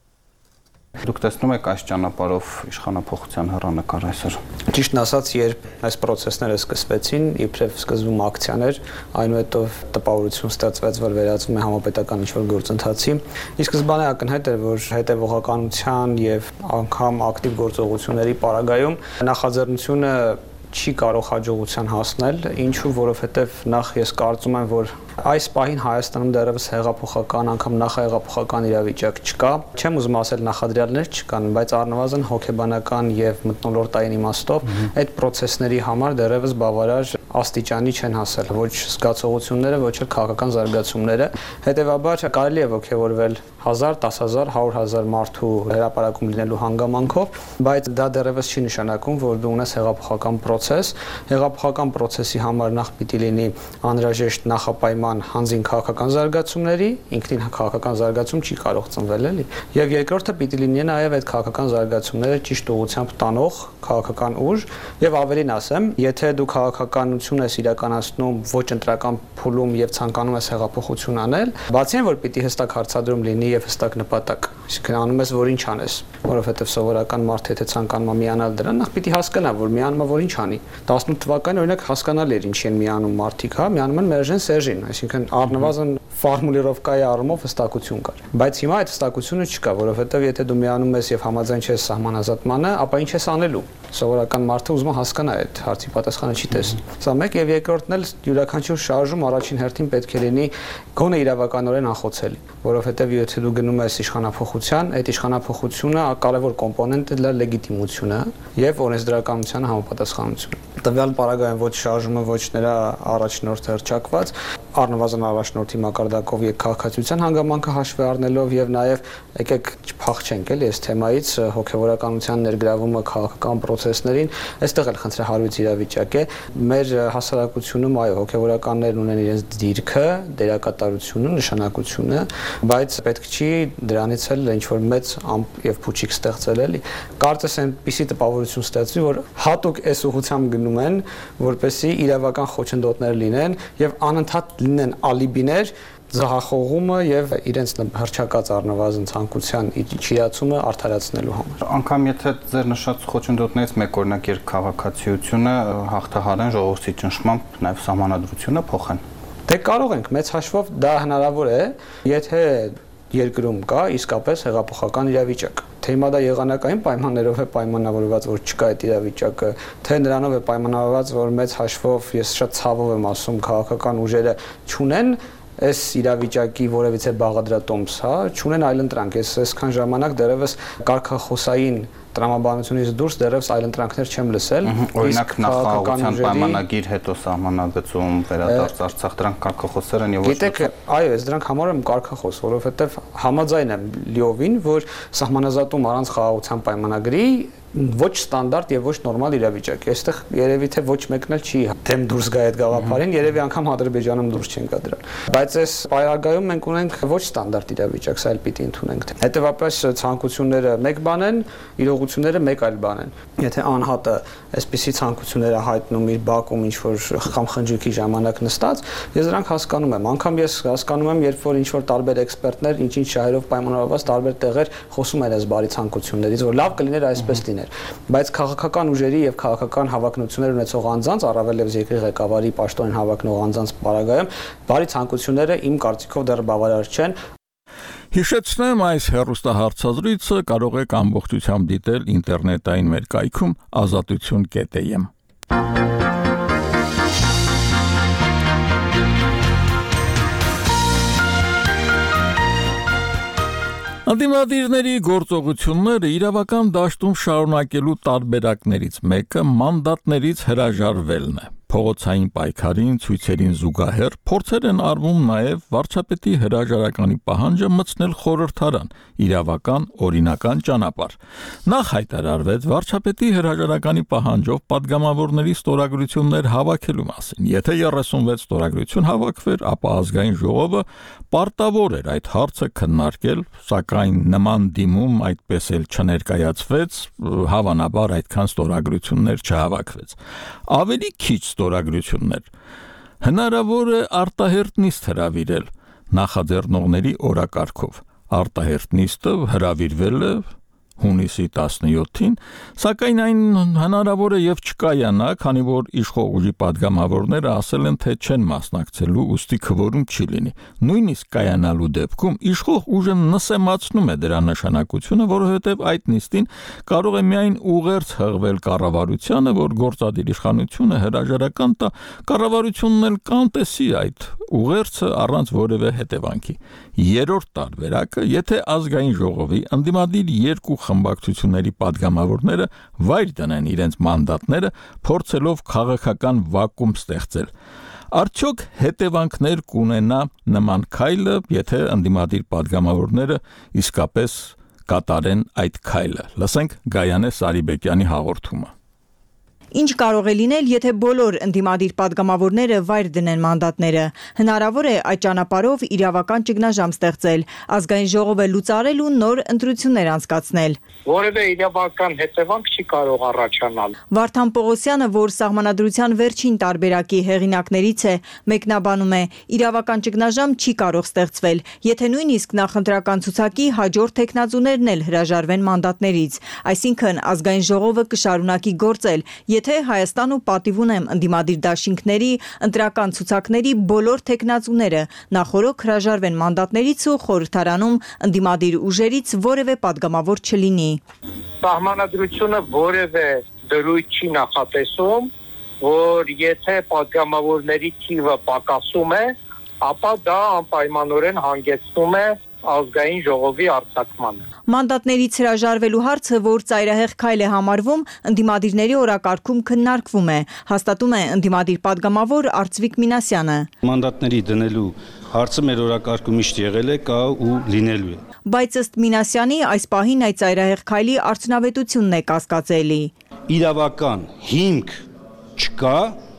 Դուք տեսնում եք այս ճանապարհով իշխանապողության հեռանկար այսօր։ Ճիշտն ասած, երբ այս process-ները սկսվեցին, իբրև սկզբում ակցիաներ, այնուհետև տպավորություն ստեղծվեց, որ վերածվում է համապետական ինչ-որ գործընթացի։ Ի սկզբանե ակնհայտ էր, որ հետևողականության եւ անգամ ակտիվ գործողությունների պարագայում նախաձեռնությունը չի կարող հաջողության հասնել, ինչու, որովհետև նախ ես կարծում եմ, որ այս պահին Հայաստանում դեռևս հեղափոխական, անգամ նախահեղափոխական իրավիճակ չկա։ Չեմ ուզում ասել նախադրյալներ չկան, բայց առնվազն հոգեբանական եւ մթնոլորտային իմաստով այդ process-ների համար դեռևս բավարար աստիճանի չեն հասել ոչ զգացողությունները, ոչ էլ քաղաքական զարգացումները։ Հետևաբար կարելի է ողջևորվել հազար, տասը հազար, հարյուր հազար մարդու հրապարակում լինելու հանգամանքով, բայց դա դեռևս չի նշանակում, որ դու ունես հեղափոխական process։ Հեղափոխական process-ի համար նախ պիտի լինի անհրաժեշտ նախապայման հանձին քաղաքական զարգացումների, ինքնին քաղաքական զարգացում չի կարող ծնվել, էլի։ Եվ երկրորդը պիտի լինի նաև այդ քաղաքական զարգացումները ճիշտ ուղղությամբ տանող քաղաքական ուժ, եւ ավելին ասեմ, եթե դու քաղաքականություն ես իրականացնում ոչ ընտրական փուլում եւ ցանկանում ես հեղափոխություն անել, բացի այն որ պիտի հստակ հարցադրում լինի եւ հստակ նպատակ, այսինքն անում ես որ ինչ անես, որովհետեւ սովորական մարդ եթե ցանկանում է միանալ դրան, նախ պիտի հասկանա, որ միանում է որ ինչ անի։ տասնութ թվականին օրինակ հասկանալի էր ինչի են միանում մարդիկ, հա, միանում են Մերժեն Սերժին, այսինքն առնվազն ֆորմուլիրովկայի առումով հստակություն կար։ Բայց հիմա այդ հստակությունը չկա, որովհետեւ եթե դու միանում ես եւ համաձայն չես սահմանազատմանը, ապա ինչ ես անելու։ Սովորական մարդը ուզում է հասկանա այդ հարցի պատասխանը չի տեսնում։ Սա մեկ եւ երկրորդն էլ յուրաքանչյուր շարժում առաջին հերթին պետք է լինի գոնե իրավականորեն անխոցելի, որովհետեւ եթե դու գնում ես իշխանափոխության, այդ իշխանափոխությունը կարևոր կոմպոնենտը դա լեգիտիմությունը եւ օրենսդրականության համապատասխանությունը։ Տվյալ պարագայում ոչ շարժումը, ոչ նրա առաջնորդը հրճակված, առնվազն առաջնորդի մակարդակով եւ քաղաքացիության հանգամանքը հաշվի առնելով եւ նաեւ եկեք չփախչենք էլի այս թեմայից հոգեվորականության ներգրավումը քաղաքական process-ներին, այստեղ էլ խնդրե հարույց իրավիճակ է։ Մեր հասարակությունում այո հոգեվորականներն ունեն իրենց դիրքը, դերակատարությունը, նշանակությունը, բայց պետք չի դրանից էլ ինչ որ մեծ ամպ եւ փուչիկ ստեղծել էլի։ Կարծես այնպիսի տպավորություն ստեղծվի, որ հատուկ այս ուղղությամբ գնում են, որպեսզի իրավական խոչընդոտներ լինեն եւ անընդհատ լինեն ալիբիներ զահախողումը եւ իրենց հրճակած առնվազն ցանկության իջիացումը արդարացնելու համար։ Անկամ եթե ձեր նշած խոչընդոտներից մեկ օրինակ երբ քաղաքացիությունը հաղթահարեն ժողովրդի ճնշմամբ նաեւ սահմանադրությունը փոխեն։ Դե կարող ենք մեծ հաշվով դա հնարավոր է, եթե երկրում կա իսկապես հեղափոխական իրավիճակ։ Թե հիմա դա եղանակային պայմաններով է պայմանավորված, որ չկա այդ իրավիճակը, թե նրանով է պայմանավորված, որ մեծ հաշվով ես շատ ցավով եմ ասում քաղաքական ուժերը չունեն այս իրավիճակի որևիցե բաղադրատոմս, հա, չունեն այլընտրանք։ Ես այսքան ժամանակ դեռևս կարգախոսային տրամաբանությունից դուրս դեռևս այլընտրանքներ չեմ լսել։ Օրինակ նախահաղորդության պայմանագիր հետո սահմանագծում վերադարձ Արցախ դրանք կարգախոսներ են եւ ոչ։ Գիտեք, այո, ես դրանք համարում եմ կարգախոս, որովհետեւ համաձայն եմ լիովին, որ սահմանազատում առանց խաղաղության պայմանագրի ոչ ստանդարտ եւ ոչ նորմալ իրավիճակ է։ Այստեղ երևի թե ոչ մեկն էլ չի դեմ դուրս գա այդ գաղափարին, երևի անգամ Ադրբեջանում դուրս չեն գա դրան։ Բայց այս պայմանագիրում մենք ունենք ոչ ստանդարտ իրավիճակ, սա էլ պիտի ընդունենք։ Հետևաբար ցանկությունները մեկ բան են, իրողությունները մեկ այլ բան են։ Եթե անհատը այսպիսի ցանկություններ է հայտնում իր բակում ինչ որ խամխնջուկի ժամանակ նստած, ես դրանք հասկանում եմ։ Անկամ ես հասկանում եմ, երբ որ ինչ որ տարբեր էքսպերտներ ինչ-ինչ շահերով պայմանավորված տարբեր տեղեր խոսում են այս բարի ցանկություններից, որ լավ կլիներ այսպես լիներ։ խնդիրներ, բայց քաղաքական ուժերի եւ քաղաքական հավակնություններ ունեցող անձանց, առավելևս երկրի ղեկավարի պաշտոնին հավակնող անձանց պարագայում բարի ցանկությունները իմ կարծիքով դեռ բավարար չեն։ Հիշեցնեմ, այս հեռուստահարցազրույցը կարող եք ամբողջությամբ դիտել ինտերնետային մեր կայքում ազատություն կետ է եմ։ Անդիմադիրների գործողությունները իրավական դաշտում շարունակելու տարբերակներից մեկը մանդատներից հրաժարվելն է։ Փողոցային պայքարին, ցույցերին զուգահեռ փորձեր են արվում նաև վարչապետի հրաժարականի պահանջը մտցնել խորհրդարան, իրավական օրինական ճանապարհ։ Նախ հայտարարվեց վարչապետի հրաժարականի պահանջով падգամավորների ստորագրություններ հավաքելու մասին։ Եթե երեսունվեց ստորագրություն հավաքվեր, ապա ազգային ժողովը պարտավոր էր այդ հարցը քննարկել, սակայն նման դիմում այդպես էլ չներկայացվեց, հավանաբար այդքան ստորագրություններ չհավաքվեց։ Ավելի քիչ ստորագրություններ հնարավոր է արտահերտ նիստ հրավիրել նախաձեռնողների օրակարգով։ Արտահերտ նիստը հրավիրվել է հունիսի տասնյոթին, սակայն այն հնարավոր է եւ չկայանա, քանի որ իշխող ուժի падգամավորները ասել են, թե չեն մասնակցելու, ուստի քվորում չի լինի։ Նույնիսկ կայանալու դեպքում իշխող ուժը նսեմացնում է դրա նշանակությունը, որովհետեւ այդ նիստին կարող է միայն ուղերձ հղվել կառավարությանը, որ գործադիր իշխանությունը հրաժարական տա, կառավարությունն էլ կանտեսի այդ ուղերձը առանց որևէ հետևանքի։ Երրորդ տարբերակը, եթե ազգային ժողովի ընդդիմադիր երկու խմբակցությունների падգամավորները վայր դնեն իրենց մանդատները, փորձելով քաղաքական վակուում ստեղծել։ Արդյոք հետևանքներ կունենա նման քայլը, եթե ընդդիմադիր падգամավորները իսկապես կատարեն այդ քայլը։ Լսենք Գայանե Սարիբեկյանի հաղորդումը։ Ինչ կարող է լինել, եթե բոլոր ընդդիմադիր падգամավորները վայր դնեն մանդատները։ Հնարավոր է այդ ճանապարհով իրավական ճգնաժամ ստեղծել, ազգային ժողովը լուծարել ու նոր ընտրություններ անցկացնել։ Որևէ իրավական հետևանք չի կարող առաջանալ։ Վարդան Պողոսյանը, որ Սահմանադրության վերջին տարբերակի հեղինակներից է, մեկնաբանում է, իրավական ճգնաժամ չի կարող ստեղծվել, եթե նույնիսկ նախընտրական ցուցակի հաջորդ տեխնազուներն էլ հրաժարվեն մանդատներից, այսինքն ազգային ժողովը կշարունակի գործել, Եթե Հայաստան ու պատիվ ունեմ ընդդիմադիր դաշինքների, ընտրական ցուցակների բոլոր տեխնազուները նախորոք հրաժարվեն մանդատներից ու խորհրդարանում ընդդիմադիր ուժերից որևէ падգամավոր չլինի։ Սահմանադրությունը որևէ դրույթ չի նախատեսում, որ եթե падգամավորների թիվը պակասում է, ապա դա անպայմանորեն հանգեցնում է ազգային ժողովի արձակմանը։ Մանդատներից հրաժարվելու հարցը, որ ծայրահեղ քայլ է համարվում, ընդդիմադիրների օրակարգում քննարկվում է, հաստատում է ընդդիմադիր падգամավոր Արծվիկ Մինասյանը։ Մանդատների դնելու հարցը մեր օրակարգում միշտ եղել է, կա ու լինելու է։ Բայց ըստ Մինասյանի այս պահին այդ ծայրահեղ քայլի արդյունավետությունն է կասկածելի։ Իրավական հիմք չկա,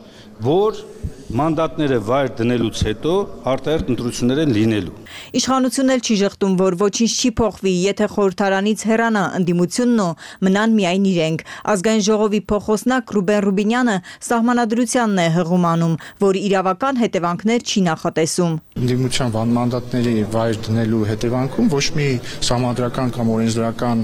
որ մանդատները վայր դնելուց հետո արտահերթ ընտրություններ են լինելու։ Իշխանությունն էլ չի ժխտում, որ ոչինչ չի փոխվի, եթե խորհրդարանից հեռանա ընդդիմությունն ու մնան միայն իրենք։ Ազգային ժողովի փոխոսնակ Ռուբեն Ռուբինյանը սահմանադրությանն է հղում անում, որ իրավական հետևանքներ չի նախատեսում։ Ընդդիմության մանդատների վայր դնելու հետևանքում ոչ մի սահմանադրական կամ օրենսդրական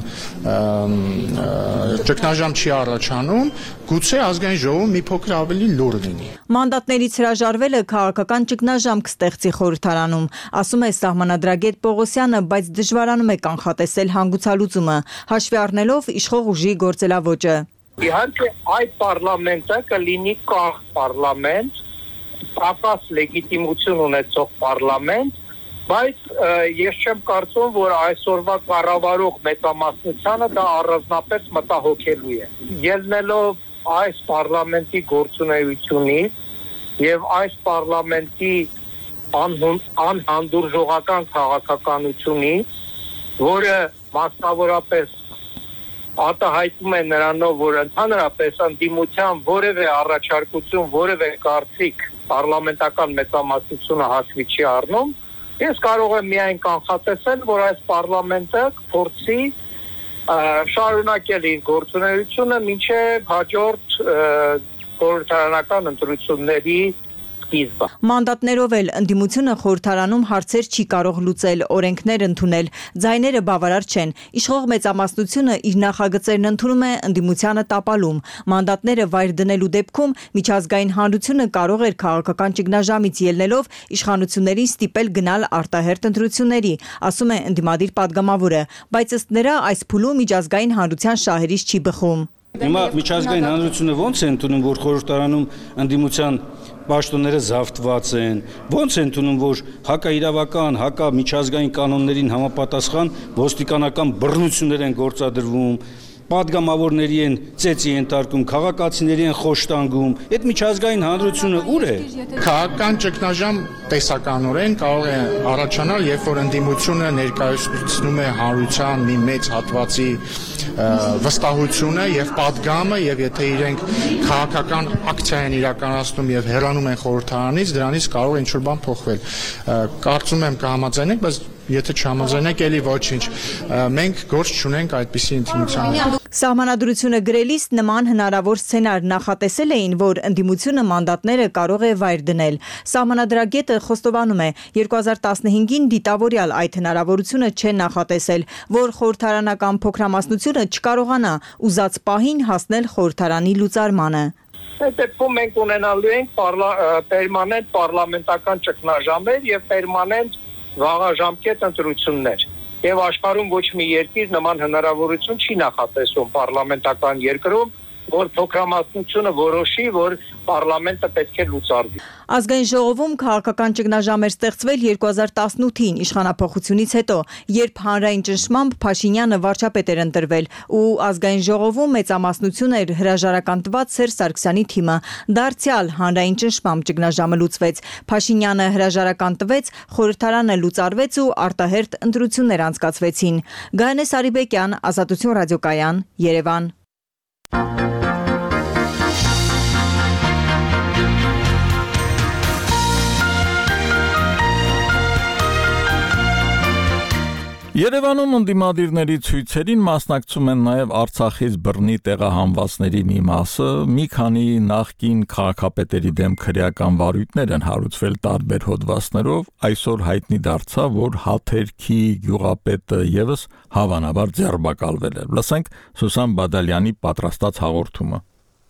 ճգնաժամ չի առաջանում, գուցե ազգային ժողովը մի փոքր ավելի լուր լինի։ Մանդատներից հրաժարվելը քաղաքական ճգնաժամ կստեղծի խորհրդարանում, ասում է սահմանադրագետ Պողոսյանը, բայց դժվարանում է կանխատեսել հանգուցալուծումը, հաշվի առնելով իշխող ուժի գործելավոճը։ Իհարկե այդ պարլամենտը կլինի կախ պարլամենտ, պակաս լեգիտիմություն ունեցող պարլամենտ, բայց ես չեմ կարծում, որ այսօրվա կառավարող մեծամասնությանը դա առանձնապես մտահոգելու է։ Ելնելով այս պարլամենտի գործունեությունից եւ այս պարլամենտի անհանդուրժողական քաղաքականությունից, որը մասնավորապես արտահայտվում է նրանով, որ ընդհանրապես ընդդիմության որևէ առաջարկություն, որևէ կարծիք պարլամենտական մեծամասնությունը հաշվի չի առնում, ես կարող եմ միայն կանխատեսել, որ այս պարլամենտը փորձի շարունակել իր գործունեությունը մինչև հաջորդ խորհրդարանական ընտրությունների սկիզբը։ Մանդատներով էլ ընդդիմությունը խորհրդարանում հարցեր չի կարող լուծել, օրենքներ ընդունել, ձայները բավարար չեն։ Իշխող մեծամասնությունը իր նախագծերն ընդունում է ընդդիմությանը տապալում։ Մանդատները վայր դնելու դեպքում միջազգային հանրությունը կարող էր քաղաքական ճգնաժամից ելնելով իշխանություններին ստիպել գնալ արտահերթ ընտրությունների, ասում է ընդդիմադիր падգամավորը, բայց ըստ նրա այս փուլում միջազգային հանրության շահերից չի բխում։ Հիմա միջազգային հանրությունը ո՞նց է ընդունում, որ խորհրդարանում ընդդիմության պաշտոնները զավթված են, ո՞նց է ընդունում, որ հակաիրավական, հակամիջազգային կանոններին համապատասխան ոստիկանական բռնություններ են գործադրվում, падգամավորների են ծեծի ենթարկում, քաղաքացիների են խոշտանգում, այդ միջազգային հանրությունը ուր է։ Քաղաքական ճգնաժամ տեսականորեն կարող է առաջանալ, երբ որ ընդդիմությունը ներկայացնում է հանրության մի մեծ հատվածի վստահությունը եւ падգամը, եւ եթե իրենք քաղաքական ակցիա են իրականացնում եւ հեռանում են խորհրդարանից, դրանից կարող է ինչ-որ բան փոխվել։ Կարծում եմ կհամաձայնենք, բայց եթե չհամաձայնենք, էլի ոչինչ։ Մենք գործ չունենք այդպիսի ինտիմության։ Սահմանադրությունը գրելիս նման հնարավոր սցենար նախատեսել էին, որ ընդդիմությունը մանդատները կարող է վայր դնել։ Սահմանադրագետը խոստովանում է, երկու հազար տասնհինգին դիտավորյալ այդ հնարավորությունը չեն նախատեսել, որ խորհրդարանական փոքրամասնությունը չկարողանա ուզած պահին հասնել խորհրդարանի լուծարմանը։ Այդ դեպքում մենք ունենալու ենք պերմանենտ պարլամենտական ճգնաժամեր եւ պերմանենտ վաղաժամկետ ընտրություններ։ Եվ աշխարհում ոչ մի երկիր նման հնարավորություն չի նախատեսում պարլամենտական երկրում, որ փոքրամասնությունը որոշի, որ պարլամենտը պետք է լուծարվի։ Ազգային ժողովում քաղաքական ճգնաժամ էր ստեղծվել երկու հազար տասնութին իշխանափոխությունից հետո, երբ հանրային ճնշմամբ Փաշինյանը վարչապետ էր ընտրվել, ու ազգային ժողովում մեծամասնություն էր հրաժարական տված Սերժ Սարգսյանի թիմը։ Դարձյալ հանրային ճնշմամբ ճգնաժամը լուծվեց։ Փաշինյանը հրաժարական տվեց, խորհրդարանը լուծարվեց ու արտահերթ ընտրություններ անցկացվեցին։ Գայանե Սարիբեկյան, Ազատություն ռադիոկայան, Երևան։ Երևանում ընդդիմադիրների ցույցերին մասնակցում են նաև Արցախից բռնի տեղահանվածների մի մասը, մի քանի նախկին քաղաքապետերի դեմ քրեական վարույթներ են հարուցվել տարբեր հոդվածներով, այսօր հայտնի դարձավ, որ Հաթերքի գյուղապետը եւս հավանաբար ձերբակալվել է։ Լսենք Սուսան Բադալյանի պատրաստած հաղորդումը։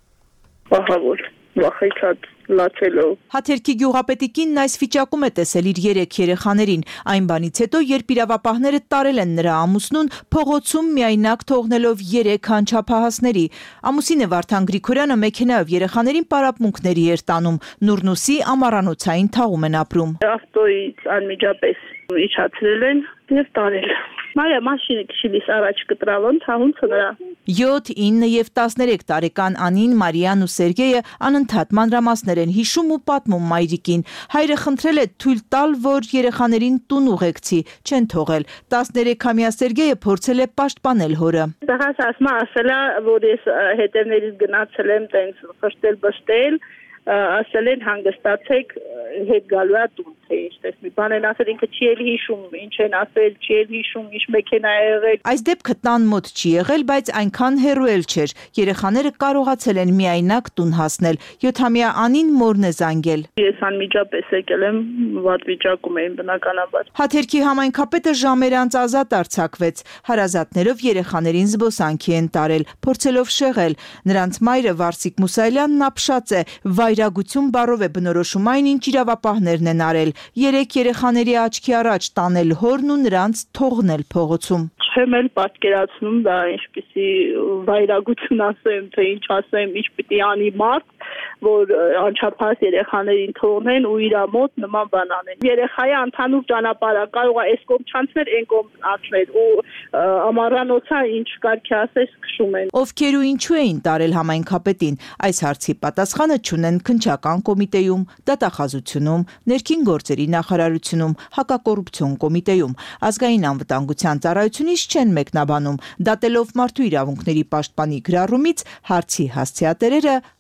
Ահավոր վախեցած լացելով։ Հաթերքի գյուղապետի կինն այս վիճակում է տեսել իր երեք երեխաներին, այն բանից հետո, երբ իրավապահները տարել են նրա ամուսնուն, փողոցում միայնակ թողնելով երեք անչափահասների։ Ամուսինը Վարդան Գրիգորյանը մեքենայով երեխաներին պարապմունքների էր տանում, Նուրնուսի ամառանոցային թաղում են ապրում։ Ավտոյից անմիջապես իջացրել են եւ տարել։ Մայա մաշինը քշիլիս առաջ կտրավոն թաղունցը նրա։ յոթ, ինը եւ տասներեք տարեկան Անին, Մարիան ու Սերգեյը անընդհատ մանրամասներ են հիշում ու պատմում մայրիկին։ Հայրը խնդրել է թույլ տալ, որ երեխաներին տուն ուղեկցի, չեն թողել։ տասներեքամյա Սերգեյը փորձել է պաշտպանել հորը։ Տղաս ասма ասելա, որ ես հետևներից գնացել եմ տենց խշտել բշտել, ասել են հանգստացեք, հետ գալու է տուն, թե ինչպես մի բան են ասել, ինքը չի էլ հիշում, ինչ են ասել, չի էլ հիշում, ինչ մեքենա է եղել։ Այս դեպքը տան մոտ չի եղել, բայց այնքան հեռու էլ չէր։ Երեխաները կարողացել են միայնակ տուն հասնել։ յոթամյա Անին մորն է զանգել։ Ես անմիջապես եկել եմ, վատ վիճակում էին բնականաբար։ Հաթերքի համայնքապետը ժամեր անց ազատ արձակվեց։ Հարազատներով երեխաներին զբոսանքի են տարել, փորձելով շեղել։ Նրանց մայրը Վարսիկ Մուսայելյանն ապշած է, վայրագություն բառով է բնորոշում այն, ինչ իրավապահներն են արել։ Երեք երեխաների աչքի առաջ տանել հորն ու նրանց թողնել փողոցում։ Չեմ էլ պատկերացնում դա ինչպիսի վայրագություն ասեմ, թե ինչ ասեմ, ինչ պիտի անի մարդ, որ անչափահաս երեխաներին թողնեն ու իր մոտ նման բան անեն։ Երեխայի ընդհանուր ճանապարհը կարող է այս կողմ չանցնել, այն կողմ անցնել ու ամառանոցա ինչ կարգի ասես քշում են։ Ովքեր ու ինչու էին տարել համայնքապետին, այս հարցի պատասխանը չունեն քննչական կոմիտեում, դատախազությունում, ներքին գործերի նախարարությունում, հակակոռուպցիոն կոմիտեում, ազգային անվտանգության ծառայությունից չեն մեկնաբանում, դատելով մարդու իրավունքների պաշտպանի գրառումից հարցի հասցեատերերը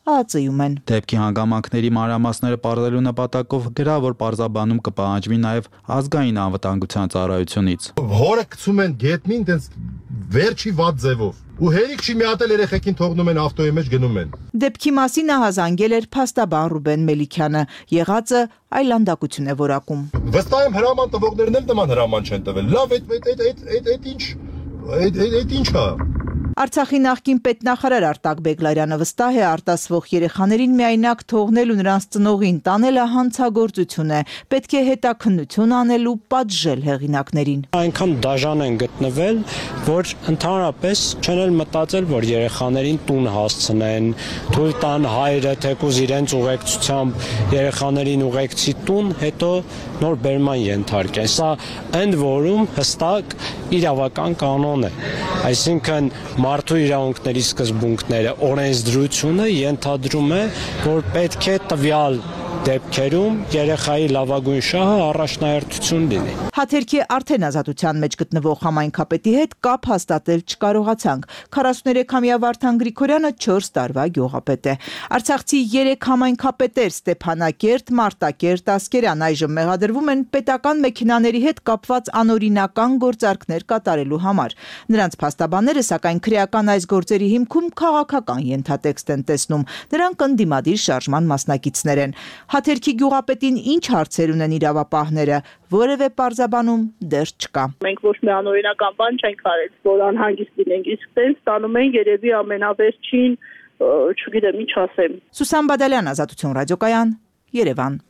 ԱԱԾ-ում են։ Դեպքի հանգամանքների մանրամասները պարզելու նպատակով գրա, որ պարզաբանում կպահանջվի նաև ազգային անվտանգության ծառայությունից։ Հորը գցում են գետնին, տենց վերջի վատ ձևով։ Ու հերիք չի մի հատ էլ երեխեքին թողնում են ավտոյի մեջ գնում են։ Դեպքի մասին ահազանգել էր փաստաբան Ռուբեն Մելիքյանը։ Եղածը այլանդակություն է որակում։ Վստահ եմ հրաման տվողներն էլ նման հրաման չեն տվել։ Լավ, այդ այդ այդ այդ այդ ինչ այդ ինչ է։ Արցախի նախկին պետնախարար Արտակ Բեգլարյանը վստահ է արտասվող երեխաներին միայնակ թողնել ու նրանց ծնողին տանելը հանցագործություն է, պետք է հետաքննություն անել ու պատժել հեղինակներին։ Այնքան դաժան են գտնվել, որ ընդհանրապես չեն էլ մտածել, որ երեխաներին տուն հասցնեն, թույլ տան հայրը թեկուզ իրենց ուղեկցությամբ երեխաներին ուղեկցի տուն, հետո նոր բերման ենթարկեն։ Սա ընդ որում հստակ իրավական կանոն է, այսինքն մարդու իրավունքների սկզբունքները, օրենսդրությունը ենթադրում է, որ պետք է տվյալ դեպքերում երեխայի լավագույն շահը առաջնահերթություն լինի։ Հաթերքի արդեն ազատության մեջ գտնվող համայնքապետի հետ կապ հաստատել չկարողացանք։ քառասուներեքամյա Վարդան Գրիգորյանը չորս տարվա գյուղապետ է։ Արցախցի երեք համայնքապետեր Ստեփանակերտ, Մարտակերտ, Ասկերան այժմ մեղադրվում են պետական մեքենաների հետ կապված անօրինական գործարքներ կատարելու համար։ Նրանց փաստաբանները սակայն քրեական այս գործերի հիմքում քաղաքական ենթատեքստ են տեսնում։ Նրանք ընդդիմադիր շարժման մասնակիցներ են։ Հաթերքի գյուղապետին ինչ հարցեր ունեն իրավապահները, որևէ պարզաբանում դեռ չկա։ Մենք ոչ մի անօրինական բան չենք արել, որ անհանգիստ լինենք, իսկ տենց ստանում են երևի ամենավերջին, չգիտեմ ինչ ասեմ։ Սուսան Բադալյան, Ազատություն ռադիոկայան, Երևան։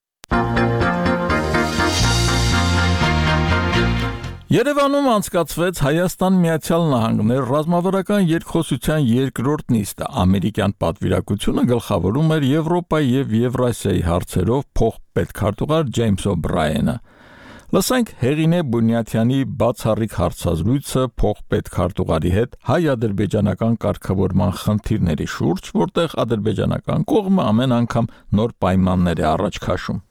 Երևանում անցկացվեց Հայաստան-Միացյալ Նահանգներ ռազմավարական երկխոսության երկրորդ նիստը։ Ամերիկյան պատվիրակությունը գլխավորում էր Եվրոպայի եւ Եվրասիայի հարցերով փոխպետքարտուղար Ջեյմս Օ'Բրայենը։ Լսենք Հեղինե Բունյաթյանի բացառիկ հարցազրույցը փոխպետքարտուղարի հետ հայ-ադրբեջանական կարգավորման խնդիրների շուրջ, որտեղ ադրբեջանական կողմը ամեն անգամ նոր պայմաններ է առաջ քաշում։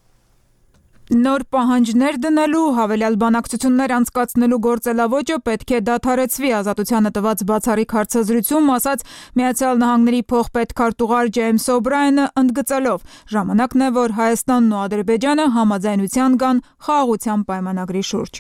Նոր պահանջներ դնելու, հավելյալ բանակցություններ անցկացնելու գործելավոճը պետք է դադարեցվի, Ազատությանը տված բացառիկ հարցազրույցում ասաց Միացյալ Նահանգների փոխպետքարտուղար Ջեյմս Օ'Բրայենը, ընդգծելով. ժամանակն է, որ Հայաստանն ու Ադրբեջանը համաձայնության գան խաղաղության պայմանագրի շուրջ։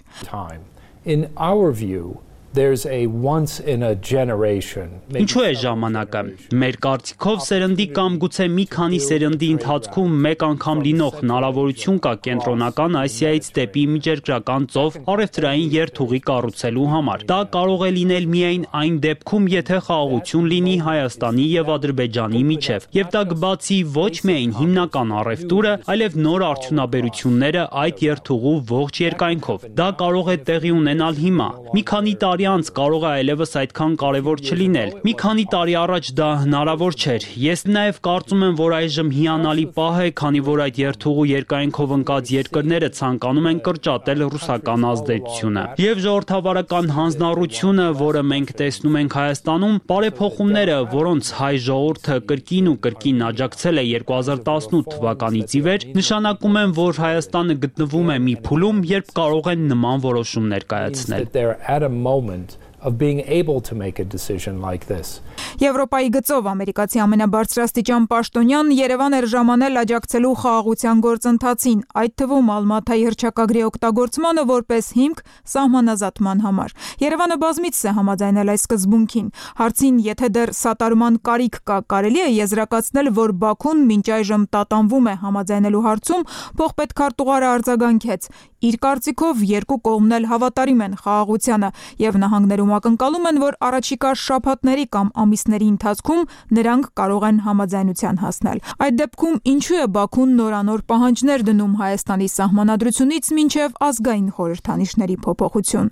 In our view, there's a once in a generation. Ինչու է ժամանակը։ Մեր կարծիքով սերնդի կամ գուցե մի քանի սերնդի ընթացքում մեկ անգամ լինող հնարավորություն կա կենտրոնական Ասիայից դեպի միջերկրական ծով առևտրային երթուղի կառուցելու համար։ Դա կարող է լինել միայն այն դեպքում, եթե խաղաղություն լինի Հայաստանի եւ Ադրբեջանի միջև, եւ դա կբացի ոչ միայն հիմնական առևտուրը, այլև նոր արդյունաբերությունները այդ երթուղու ողջ երկայնքով։ Դա կարող է տեղի ունենալ հիմա։ Մի քանի տարի անց կարող է այլևս այդքան կարևոր չլինել։ Մի քանի տարի առաջ դա հնարավոր չէր։ Ես նաև կարծում եմ, որ այժմ հիանալի պահ է, քանի որ այդ երթուղու երկայնքով ընկած երկրները ցանկանում են կրճատել ռուսական ազդեցությունը։ Եվ ժողովրդավարական հանձնառությունը, որը մենք տեսնում ենք Հայաստանում, բարեփոխումները, որոնց հայ ժողովուրդը կրկին ու կրկին աջակցել է երկու հազար տասնութ թվականից ի վեր, նշանակում են, որ Հայաստանը գտնվում է մի փուլում, երբ կարող են նման որոշումներ կայացնել։ Of being able to make a decision like this. Եվրոպայի գծով ամերիկացի ամենաբարձրաստիճան պաշտոնյան Երևան էր ժամանել աջակցելու խաղաղության գործընթացին, այդ թվում Ալմաթայի հռչակագրի օգտագործմանը որպես հիմք սահմանազատման համար։ Երևանը բազմիցս է համաձայնել այս սկզբունքին։ Հարցին, եթե դեռ սատարման կարիք կա, կարելի է եզրակացնել, որ Բաքուն մինչ այժմ տատանվում է համաձայնելու հարցում, փոխպետքարտուղարը արձագանքեց։ Իր կարծիքով երկու կողմն էլ հավատարիմ են խաղաղությանը եւ նահանգներում ակնկալում են, որ առաջիկա շաբաթների կամ ամիսների ընթացքում նրանք կարող են համաձայնության հասնել։ Այդ դեպքում ինչու է Բաքուն նորանոր պահանջներ դնում Հայաստանի սահմանադրությունից մինչև ազգային խորհրդանիշների փոփոխություն։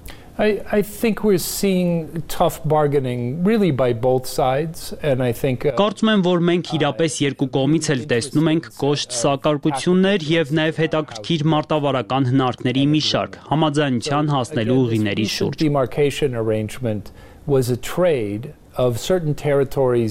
I, I think we're seeing tough bargaining really by both sides and I think Կարծում եմ, որ մենք իրապես երկու կողմից էլ տեսնում ենք կոշտ սակարկություններ եւ նաեւ հետաքրքիր մարտավարական հնարքների մի շարք համաձայնության հասնելու ուղիների շուրջ։ Demarcation arrangement was a trade of certain territories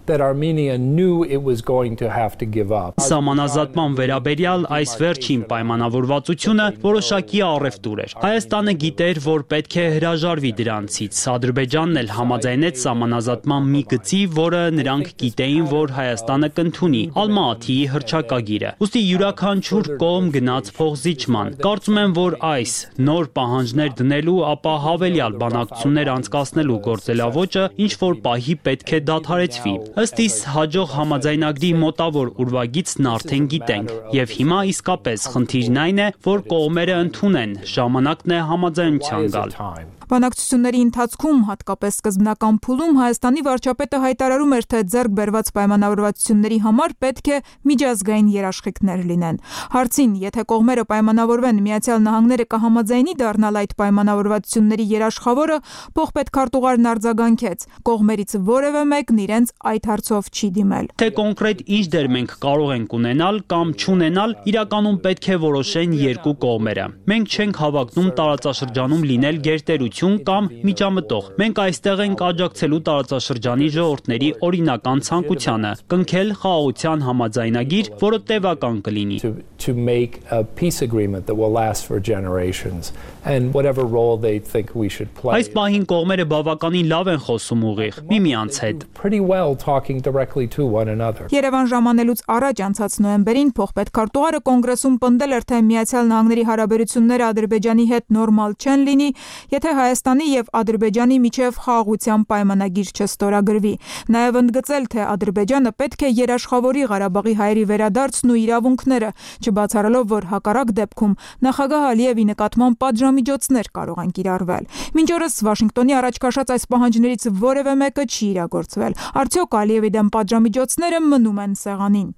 that Armenia knew it was going to have to give up. Սահմանազատման վերաբերյալ այս վերջին պայմանավորվածությունը որոշակի առևտուր էր։ Հայաստանը գիտեր, որ պետք է հրաժարվի դրանցից։ Ադրբեջանն էլ համաձայնեց սահմանազատման մի գծի, որը նրանք գիտեին, որ Հայաստանը կընդունի Ալմատիի հռչակագիրը։ Ուստի յուրաքանչյուր կողմ գնաց փոխզիջման։ Կարծում եմ, որ այս նոր պահանջներ դնելու, ապա հավելյալ բանակցություններ անցկացնելու գործելավոճը ինչ որ պահի պետք է դադարեցվի։ Ըստ իս հաջող համաձայնագրի մոտավոր ուրվագիծն արդեն գիտենք, եւ հիմա իսկապես խնդիրն այն է, որ կողմերը ընդունեն, ժամանակն է համաձայնության գալ։ Բանակցությունների ընթացքում, հատկապես սկզբնական փուլում, Հայաստանի վարչապետը հայտարարում էր, թե ձեռք բերված պայմանավորվածությունների համար պետք է միջազգային երաշխիքներ լինեն։ Հարցին, եթե կողմերը պայմանավորվեն, Միացյալ Նահանգները կհամաձայնի դառնալ այդ պայմանավորվածությունների երաշխավորը, փոխպետքարտուղարն արձագանքեց. կողմերից որևէ մեկն իրենց այդ հարցով չի դիմել։ Թե կոնկրետ ինչ դեր մենք կարող ենք ունենալ կամ չունենալ, իրականում պետք է որոշեն երկու կողմերը։ Մենք չենք հավակնում տարածաշրջանում լինել գերտերություն կամ միջամտող։ Մենք այստեղ ենք աջակցելու տարածաշրջանի ժողովուրդների օրինական ցանկությանը, կնքել խաղաղության համաձայնագիր, որը տևական կլինի։ To make a peace agreement that will last for generations and whatever role they think we should play. Այս պահին կողմերը բավականին լավ են խոսում ուղիղ միմյանց հետ։ Pretty well talking directly to one another. Երևան ժամանելուց առաջ անցած նոյեմբերին փոխպետքարտուղարը կոնգրեսում պնդել էր, թե Միացյալ Նահանգների հարաբերությունները Ադրբեջանի հետ նորմալ չեն լինի, եթե Հայաստանի եւ Ադրբեջանի միջև խաղաղության պայմանագիր չստորագրվի։ Նաեւ ընդգծել, թե Ադրբեջանը պետք է երաշխավորի Ղարաբաղի հայերի վերադարձն ու իրավունքները, չբացառելով, որ հակառակ դեպքում նախագահ Ալիևի նկատմամբ պատժամիջոցներ կարող են կիրառվել։ Մինչ օրս Վաշինգտոնի առաջ քաշած այս պահանջներից որևէ մեկը չի իրագործվել։ Արդյոք Ալիևի դեմ պատժամիջոցները մնում են սեղանին։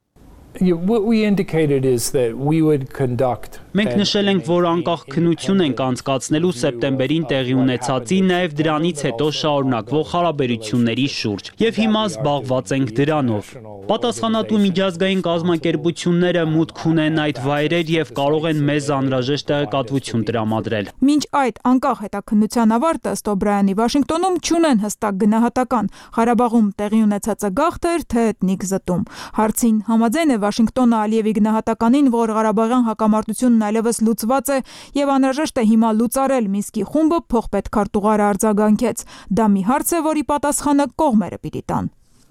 What we indicated is that we would conduct Մենք նշել ենք, որ անկախ քննություն ենք անցկացնելու սեպտեմբերին տեղի ունեցածի, նաև դրանից հետո շարունակվող հարաբերությունների շուրջ, եւ հիմա զբաղված ենք դրանով։ Պատասխանատու միջազգային կազմակերպությունները մուտք ունեն այդ վայրեր եւ կարող են մեզ անհրաժեշտ տեղեկատվություն տրամադրել։ Մինչ այդ անկախ հետաքննության ավարտը ըստ Օբրայանի Վաշինգտոնում չունեն հստակ գնահատական։ Ղարաբաղում տեղի ունեցածը գաղթ էր, թե էթնիկ զտում։ Հարցին համաձայն է Վաշինգտոնը Ալիևի գնահատականին, որ Ղարաբաղյան հակամարտությունն այլևս լուծված է եւ անհրաժեշտ է հիմա լուծարել Մինսկի խումբը, փոխպետքարտուղարը արձագանքեց։ Դա մի հարց է, որի պատասխանը կողմերը պիտի տան։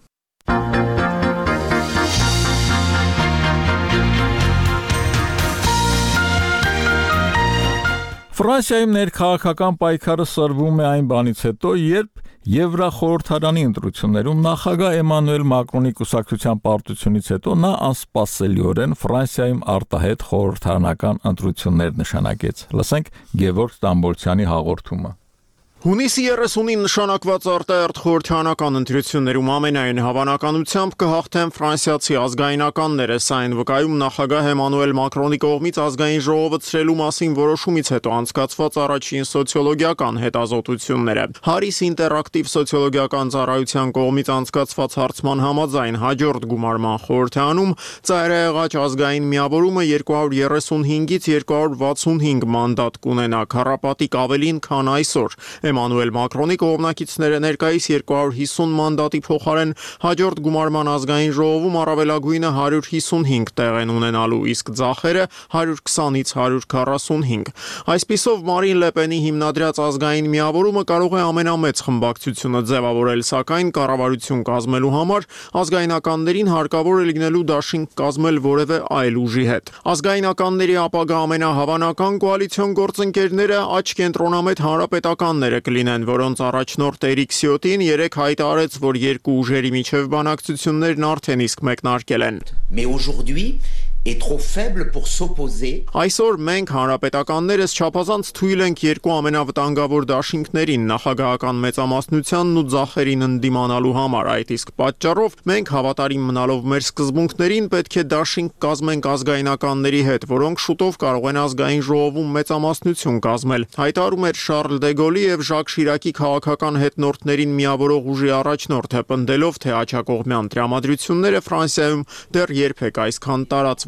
Ֆրանսիայում ներքաղաքական պայքարը սրվում է այն բանից հետո, երբ Եվրախորհրդարանի ընտրություններում նախագահ Էմանուել Մակրոնի կուսակցության պարտությունից հետո նա անսպասելիորեն Ֆրանսիայում արտահայտ խորհրդարանական ընտրություններ նշանակեց։ Լսենք Գևորգ Ստամբոլցյանի հաղորդումը։ Հունիսի երեսունին նշանակված արտահերթ խորհրդարանական ընտրություններում ամենայն հավանականությամբ կհաղթեն ֆրանսիացի ազգայնականները, սա այն վկայում նախագահ Էմանուել Մակրոնի կողմից ազգային ժողովը ցրելու մասին որոշումից հետո անցկացված առաջին սոցիոլոգիական հետազոտությունները։ Հարիս ինտերակտիվ սոցիոլոգիական ծառայության կողմից անցկացված հարցման համաձայն հաջորդ գումարման խորհրդարանում ծայրահեղաչ ազգային միավորումը երկու հարյուր երեսունհինգից երկու հարյուր վաթսունհինգ մանդատ կունենա, քառապատիկ ավելին, քան այսօր։ Էմանուել Մակրոնի կողմնակիցները ներկայիս երկու հարյուր հիսուն մանդատի փոխարեն հաջորդ գումարման ազգային ժողովում առավելագույնը հարյուր հիսունհինգ տեղ են ունենալու, իսկ ձախերը հարյուր քսանից հարյուր քառասունհինգ։ Այսպիսով Մարին Լեպենի հիմնադրած ազգային միավորումը կարող է ամենամեծ խմբակցությունը ձևավորել, սակայն կառավարություն կազմելու համար ազգայնականներին հարկավոր է լինելու դաշինք կազմել որևէ այլ ուժի հետ։ Ազգայնականների ապագա ամենահավանական կոալիցիոն գործընկերները աջ կենտրոնամետ հանրապետականները կլինեն, որոնց առաջնորդ Էրիկ Սիոտին երեք հայտարարեց, որ երկու ուժերի միջև բանակցություններն արդեն իսկ մեկնարկել են։ Mais aujourd'hui est trop faible pour s'opposer. Այսօր մենք հանրապետականներս չափազանց թույլ ենք երկու ամենավտանգավոր դաշինքներին, նախագահական մեծամասնությանն ու ձախերին ընդդիմանալու համար, այդ իսկ պատճառով մենք հավատարիմ մնալով մեր սկզբունքներին պետք է դաշինք կազմենք ազգայնականների հետ, որոնք շուտով կարող են ազգային ժողովում մեծամասնություն կազմել, հայտարարում էր Շարլ դե Գոլի եւ Ժակ Շիրակի քաղաքական հետնորդներին միավորող ուժի առաջնորդը, պնդելով, թե աջակողմյան տրամադրությունները Ֆրանսիայում դեռ երբեք այսքան տարածված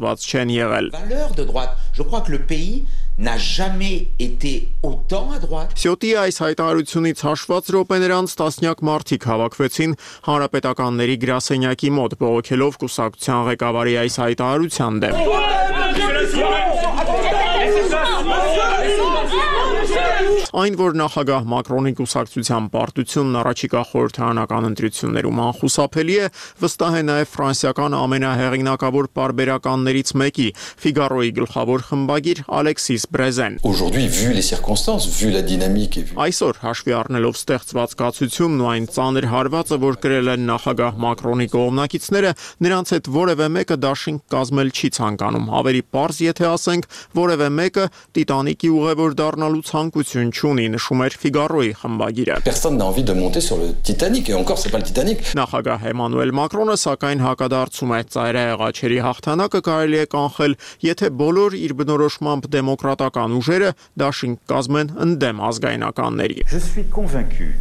հաստատված չեն եղել։ Valeurs de droite. Je crois que le pays n'a jamais été autant à droite. Սյոտի այս հայտարարությունից հաշված րոպեներ անց տասնյակ մարդիկ հավաքվեցին հանրապետականների գրասենյակի մոտ, բողոքելով կուսակցության ղեկավարի այս հայտարարության դեմ։ Այն, որ նախագահ Մակրոնի կուսակցության պարտությունն առաջիկա խորհրդարանական ընտրություններում անխուսափելի է, վստահ է նաև ֆրանսիական ամենահեղինակավոր պարբերականներից մեկի Ֆիգարոյի գլխավոր խմբագիր Ալեքսիս Բրեզեն։ Aujourd'hui, vu les circonstances, vu la dynamique et vu Այսօր հաշվի առնելով ստեղծված կացությունն ու այն ծանր հարվածը, որ կրել են նախագահ Մակրոնի կողմնակիցները, նրանց հետ որևէ մեկը դաշինք կազմել չի ցանկանում։ Ավելի պարզ, եթե ասենք, որևէ մեկը Տիտանիկի ուղևոր դառնալու ցանկություն չունի, նշում էր Ֆիգարոյի խմբագիրը։ Personne n'a envie de monter sur le Titanic et encore c'est pas le Titanic. Նախագահ Էմանուել Մակրոնը սակայն հակադարձում է ծայրահեղ աչերի հաղթանակը կարելի է կանխել, եթե բոլոր իր բնորոշմամբ դեմոկրատական ուժերը դաշինք կազմեն ընդդեմ ազգայնականների։ Je suis convaincu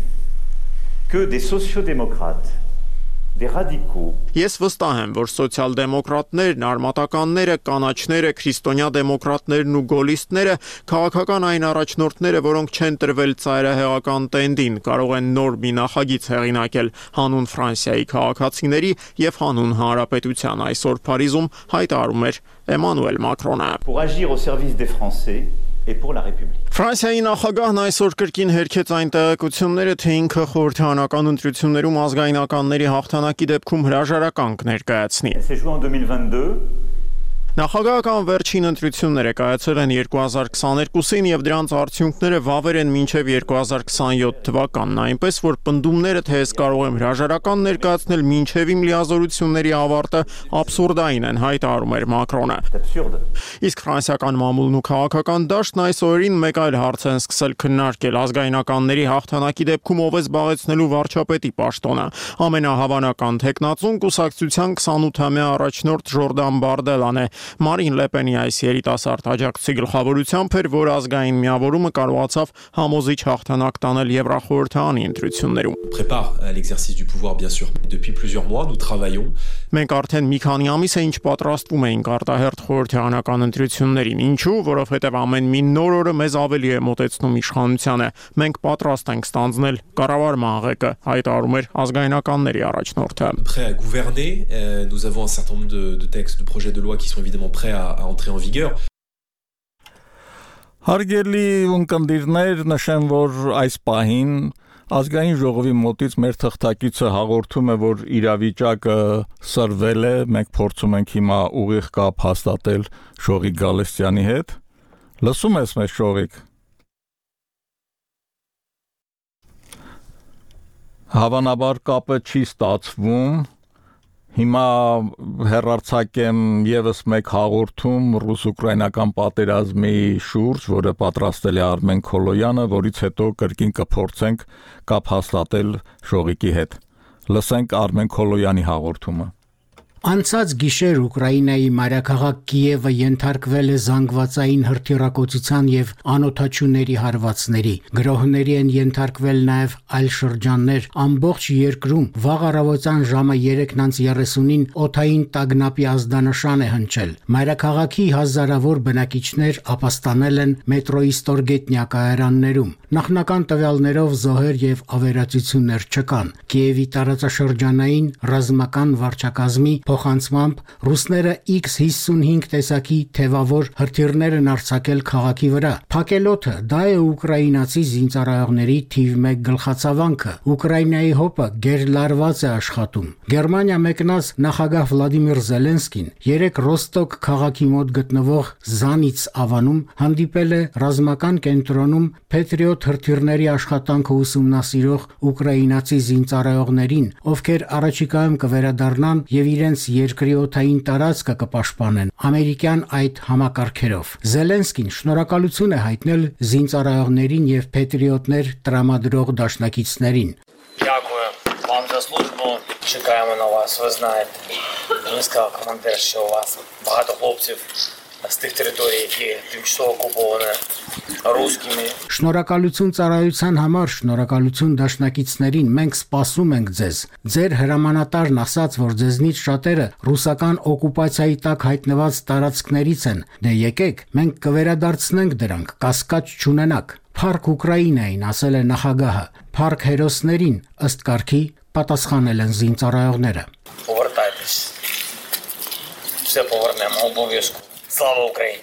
que des sociodémocrates des radicaux. Ես վստահ եմ, որ սոցիալ-դեմոկրատներն, արմատականները, կանաչները, քրիստոնյա դեմոկրատներն ու գոլիստները, քաղաքական այն առաջնորդները, որոնք չեն տրվել ծայրահեղական տենդին, կարող են նոր մի նախագիծ հեղինակել հանուն Ֆրանսիայի քաղաքացիների եւ հանուն հանրապետության, այսօր Փարիզում հայտարարում էր Էմանուել Մակրոնը։ Pour agir au service des Français et pour la République. Ֆրանսիայի նախագահն այսօր կրկին հերքեց այն տեղեկությունները, թե ինքը խորհրդարանական ընտրություններում ազգայնականների հաղթանակի դեպքում հրաժարական կներկայացնի։ C'est joué en deux mille vingt-deux. Նախագահական վերջին ընտրությունները կայացել են երկու հազար քսաներկուսին եւ դրանց արդյունքները վավեր են մինչեւ երկու հազար քսանյոթ թվականն, այնպես որ պնդումները, թե ես կարող եմ հրաժարական ներկայացնել մինչեւ իմ լիազորությունների ավարտը, աբսուրդային են, հայտարարում էր Մակրոնը։ Իսկ ֆրանսիական մամուլն ու քաղաքական դաշտն այս օրերին մեկ այլ հարց են սկսել քննարկել ազգայնականների հաղթանակի դեպքում ով է զբաղեցնելու վարչապետի պաշտոնը։ Ամենահավանական թեկնածուն կուսակցության քսանութամյա առաջնորդ Ժորդան Բարդելան է։ Մարին Լեպենի այս երիտասարդ աջակցի գլխավորությամբ էր, որ ազգային միավորումը կարողացավ համոզիչ հաղթանակ տանել Եվրախորհրդարանի ընտրություններում։ Prépare à l'exercice du pouvoir bien sûr. Depuis plusieurs mois nous travaillons. Մենք արդեն մի քանի ամիս է ինչ պատրաստվում էինք արտահերթ խորհրդարանական ընտրություններին։ Ինչու? Որովհետև ամեն մի նոր օրը մեզ ավելի է մոտեցնում իշխանությանը։ Մենք պատրաստ ենք ստանձնել կառավարման աղեկը, հայտարարում էր ազգայնականների առաջնորդը։ Prêt à gouverner, euh, nous avons un certain nombre de, de textes, de projets de loi qui sont évidemment prêts à, à entrer en vigueur. Հարգելի ունկնդիրներ, նշեմ, որ այս պահին ազգային ժողովի մոտից մեր թղթակիցը հաղորդում է, որ իրավիճակը սրվել է, մենք փորձում ենք հիմա ուղիղ կապ հաստատել Շողիկ Գալստյանի հետ։ Լսում ես մեզ, Շողիկ։ Հավանաբար կապը չի ստացվում։ Հիմա հեռարձակեմ եւս մեկ հաղորդում ռուս-ուկրաինական պատերազմի շուրջ, որը պատրաստել է Արմեն Քոլոյանը, որից հետո կրկին կփորձենք կապ հաստատել Շողիկի հետ։ Լսենք Արմեն Քոլոյանի հաղորդումը։ Անցած գիշեր Ուկրաինայի մայրաքաղաք Կիևը ենթարկվել է զանգվածային հրթիռակոծության եւ անօթաչուների հարվածների։ Գրոհների են ենթարկվել նաեւ այլ շրջաններ։ Ամբողջ երկրում վաղ առավոտյան ժամը երեքն երեսունին օդային տագնապի ազդանշան է հնչել։ Մայրաքաղաքի հազարավոր բնակիչներ ապաստանել են մետրոյի ստորգետնյա կայարաններում։ Նախնական տվյալներով զոհեր եւ ավերածություններ չկան։ Կիևի տարածաշրջանային ռազմական վարչակազմի փոխանցմամբ ռուսները X հիսունհինգ տեսակի թևավոր հրթիռներ են արձակել քաղաքի վրա։ Փակելոթը դա է ուկրաինացի զինծառայողների թիվ մեկ գլխացավանքը։ Ուկրաինայի հոպը գերլարված է աշխատում։ Գերմանիա մեկնած նախագահ Վլադիմիր Զելենսկին երեք Ռոստոկ քաղաքի մոտ գտնվող Զանից ավանում հանդիպել է ռազմական կենտրոնում Patriot հրթիռների աշխատանքը ուսումնասիրող ուկրաինացի զինծառայողներին, ովքեր առաջիկայում կվերադառնան եւ իրենց երկրի օդային տարածքը կպաշտպանեն ամերիկյան այդ համակարգերով։ Զելենսկին շնորհակալություն է հայտնել զինծառայողներին եւ Patriot-ներ տրամադրող դաշնակիցներին։ Дякую вам за службу. Чекаємо на вас. Ви знаєте, міська командир, що у вас багато хлопців с тех территорий, где тимчасово оккупированы русскими. Շնորհակալություն ծառայության համար, շնորհակալություն դաշնակիցներին, մենք սպասում ենք ձեզ։ Ձեր հրամանատարն ասաց, որ ձեզնից շատերը ռուսական օկուպացիայի տակ հայտնված տարածքներից են։ Դե եկեք, մենք կվերադարձնենք դրանք, կասկած չունենաք։ Փառք Ուկրաինային, ասել է նախագահը։ Փառք հերոսներին, ըստ կարգի պատասխանել են զինծառայողները։ Повертайтесь. Все повернемо обов'язково. Слава Україні!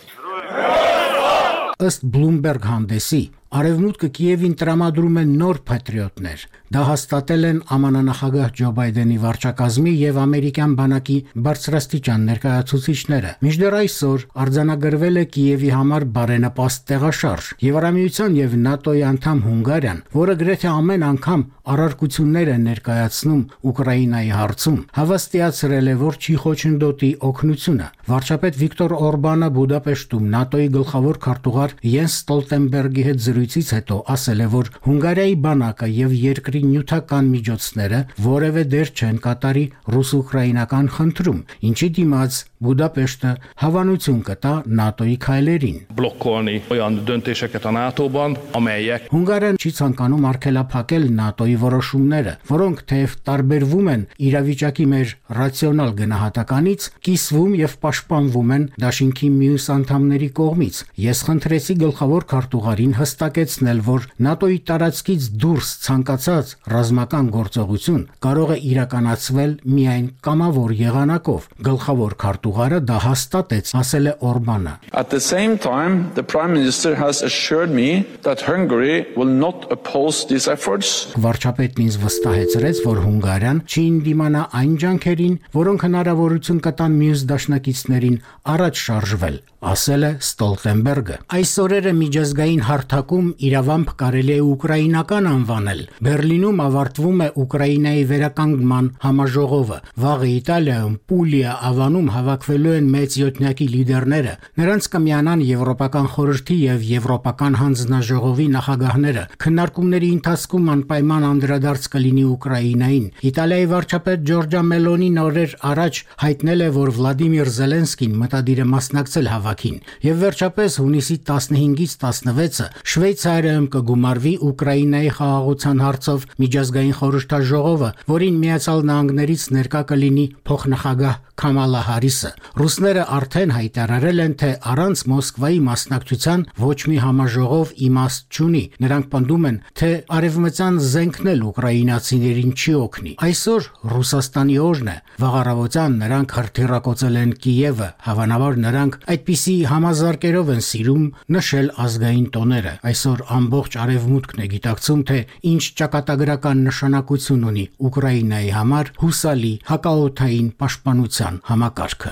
Ըստ Bloomberg հանդեսի, Արևմուտքը Կիևին տրամադրում է նոր փատրիոտներ։ Դա հաստատել են Է Մ Ն նախագահ Ջո Բայդենի վարչակազմի եւ ամերիկյան բանակի բարձրաստիճան ներկայացուցիչները։ Մինչդեռ այսօր արձանագրվել է Կիևի համար բարենպաստ տեղաշարժ։ Եվրամիության եւ ՆԱՏՕ-ի անդամ Հունգարիան, որը գրեթե ամեն անգամ առարկություններ է ներկայացնում Ուկրաինայի հարցում, հավաստիացրել է, որ չի խոչընդոտի օգնությունը։ Վարչապետ Վիկտոր Օրբանը Բուդապեշտում ՆԱՏՕ-ի գլխավոր քարտուղար Յենս Ստոլտենբերգի հետ զրույցից հետո ասել է, որ Հունգարիայի բանակը եւ երկրի նյութական միջոցները որևէ դեր չեն կատարի ռուս-ուկրաինական խնդրում, ինչի դիմաց Բուդապեշտը հավանություն կտա ՆԱՏՕ-ի քայլերին։ Blokkolni olyan döntéseket a նատոban, amelyek Հունգարիան չի ցանկանում արգելափակել ՆԱՏՕ-ի որոշումները, որոնք թեև տարբերվում են իրավիճակի մեր ռացիոնալ գնահատականից, կիսվում եւ պաշտպանվում են դաշինքի մյուս անդամների կողմից։ Ես խնդրեցի գլխավոր քարտուղարին հստակեցնել, որ ՆԱՏՕ-ի տարածքից դուրս ցանկացած ռազմական գործողություն կարող է իրականացվել միայն կամավոր եղանակով։ Գլխավոր քարտուղարը դա հաստատեց, ասել է Օրբանը։ At the same time, the Prime Minister has assured me that Hungary will not oppose these efforts. Վարչապետն ինձ վստահեցրեց, որ Հունգարիան չի ընդդիմանա այն ջանքերին, որոնք հնարավորություն կտան մյուս դաշնակիցներին առաջ շարժվել, ասել է Ստոլտենբերգը։ Այս օրերը միջազգային հարթակում իրավամբ կարելի է ուկրաինական անվանել։ Բերլինում ավարտվում է Ուկրաինայի վերականգնման համաժողովը։ Վաղը Իտալիայում Պուլիա ավանում հավաքվելու են մեծ յոթնյակի լիդերները։ Նրանց կմիանան Եվրոպական խորհրդի եւ Եվրոպական հանձնաժողովի նախագահները։ Քննարկումների ընթացքում անպայման անդրադարձ կլինի Ուկրաինային։ Իտալիայի վարչապետ Ջորջա Մելոնին օրեր առաջ հայտնել է, որ Վլադիմիր Զելենսկին մտադիր է մասնակցել հավաքին։ Եվ վերջապես հունիսի տասնհինգից տասնվեցը Շվեյցարիայում կգումարվի Ուկրաինայի խաղաղության հարցով միջազգային խորհրդաժողովը, որին Միացյալ Նահանգներից ներկա կլինի փոխնախագահ Քամալա Հարիսը։ Ռուսները արդեն հայտարարել են, թե առանց Մոսկվայի մասնակցության ոչ մի համաժողով իմաստ չունի։ Նրանք պնդում են, թե արևմտյան զենքն էլ ուկրաինացիներին չի օգնի։ Այսօր Ռուսաստանի օրն է։ Վաղ առավոտյան նրանք հրթիռակոծել են Կիևը։ Հավանաբար նրանք այդպիսի համազարկերով են սիրում նշել ազգային տոները։ Այսօր ամբողջ արևմուտքն է գիտակցում, թե ինչ ճակատագրական նշանակություն ունի Ուկրաինայի համար հուսալի հակաօդային պաշտպանության համակարգը։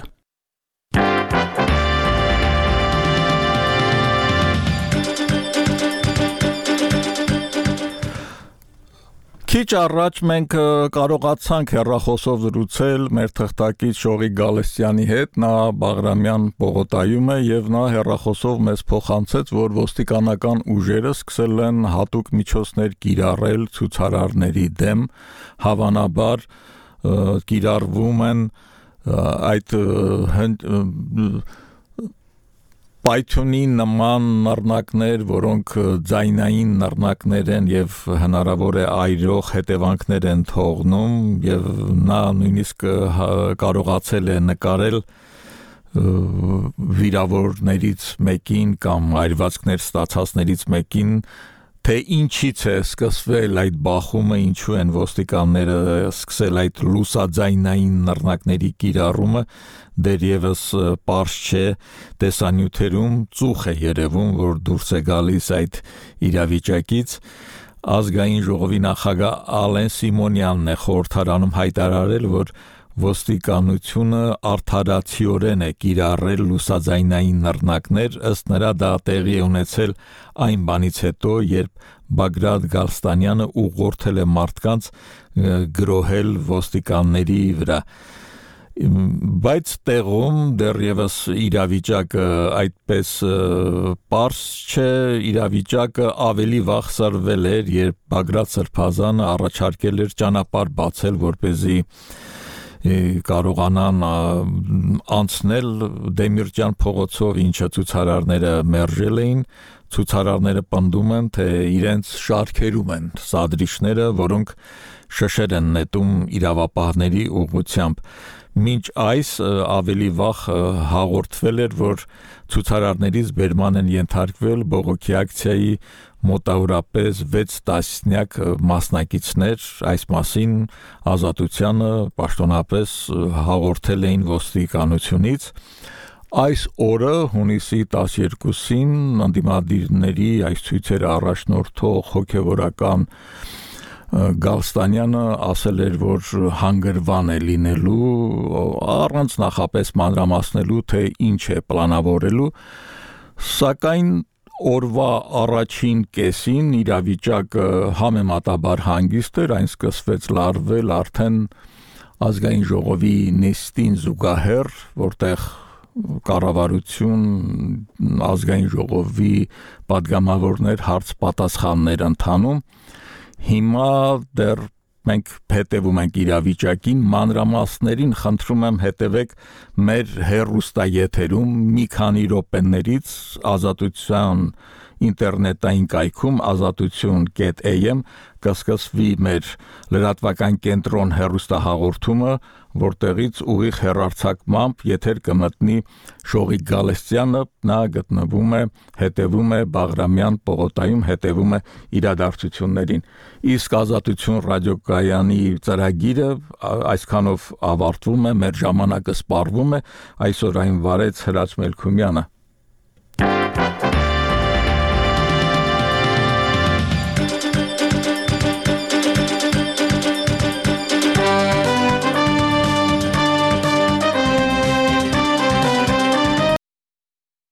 Քիչ առաջ մենք կարողացանք հեռախոսով զրուցել մեր թղթակից Շողիկ Գալստյանի հետ, նա Բաղրամյան պողոտայում է եւ նա հեռախոսով մեզ փոխանցեց, որ ոստիկանական ուժերը սկսել են հատուկ միջոցներ կիրառել ցուցարարների դեմ, հավանաբար կիրառվում են այդ Պայթյունի նման նռնակներ, որոնք ձայնային նռնակներ են եւ հնարավոր է այրող հետևանքներ են թողնում եւ նա նույնիսկ կարողացել է նկարել վիրավորներից մեկին կամ այրվածքներ ստացածներից մեկին, թե ինչից է սկսվել այդ բախումը, ինչու են ոստիկանները սկսել այդ լուսաձայնային նռնակների կիրառումը, դեռևս պարզ չէ, տեսանյութերում ծուխ է երևում, որ դուրս է գալիս այդ իրավիճակից։ Ազգային ժողովի նախագահ Ալեն Սիմոնյանն է խորհրդարանում հայտարարել, որ ոստիկանությունը արդարացիորեն է կիրառել լուսաձայնային նռնակներ, ըստ նրա դա տեղի է ունեցել այն բանից հետո, երբ Բագրատ Գալստանյանը ուղղորդել է մարդկանց գրոհել ոստիկանների վրա։ Բայց տեղում դեռևս իրավիճակը այդպես պարզ չէ, իրավիճակը ավելի վախսարվել էր, երբ Բագրատ Սրբազանը առաջարկել էր ճանապարհ բացել, որպեսզի կարողանան անցնել Դեմիրճյան փողոցով, ինչը ցուցարարները մերժել էին, ցուցարարները պնդում են, թե իրենց շարքերում են սադրիչները, որոնք շշեր են նետում իրավապահների ուղղությամբ։ Մինչ այս ավելի վաղ հաղորդվել էր, որ ցուցարարներից բերման են ենթարկվել բողոքի ակցիայի մոտավորապես վեց տասնյակ մասնակիցներ, այս մասին Ազատությանը պաշտոնապես հաղորդել էին ոստիկանությունից։ Այս օրը հունիսի տասներկուսին ընդդիմադիրների այս ցույցերը առաջնորդող հոգևորական Գալստանյանը ասել էր, որ հանգրվան է լինելու, առանց նախապես մանրամասնելու, թե ինչ է պլանավորելու, սակայն օրվա առաջին կեսին իրավիճակը համեմատաբար հանգիստ էր, այն սկսվեց լարվել արդեն ազգային ժողովի նիստին զուգահեռ, որտեղ կառավարություն ազգային ժողովի պատգամավորներ հարց պատասխաններ ընթանում։ Հիմա դեռ մենք հետևում ենք իրավիճակին, մանրամասներին խնդրում եմ հետևեք մեր հեռուստաեթերում մի քանի րոպեներից Ազատության ինտերնետային կայքում ազատություն կետ էյ էմ կսկսվի մեր լրատվական կենտրոն հեռուստահաղորդումը, որտեղից ուղիղ հեռարձակմամբ եթեր կմտնի Շողիկ Գալստյանը, նա գտնվում է, հետևում է Բաղրամյան պողոտայում, հետևում է իրադարձություններին։ Իսկ Ազատություն ռադիոկայանի ծրագիրը այսքանով ավարտվում է, մեր ժամանակը սպառվում է, այսօր այն վարեց Հրաչ Մելքումյանը։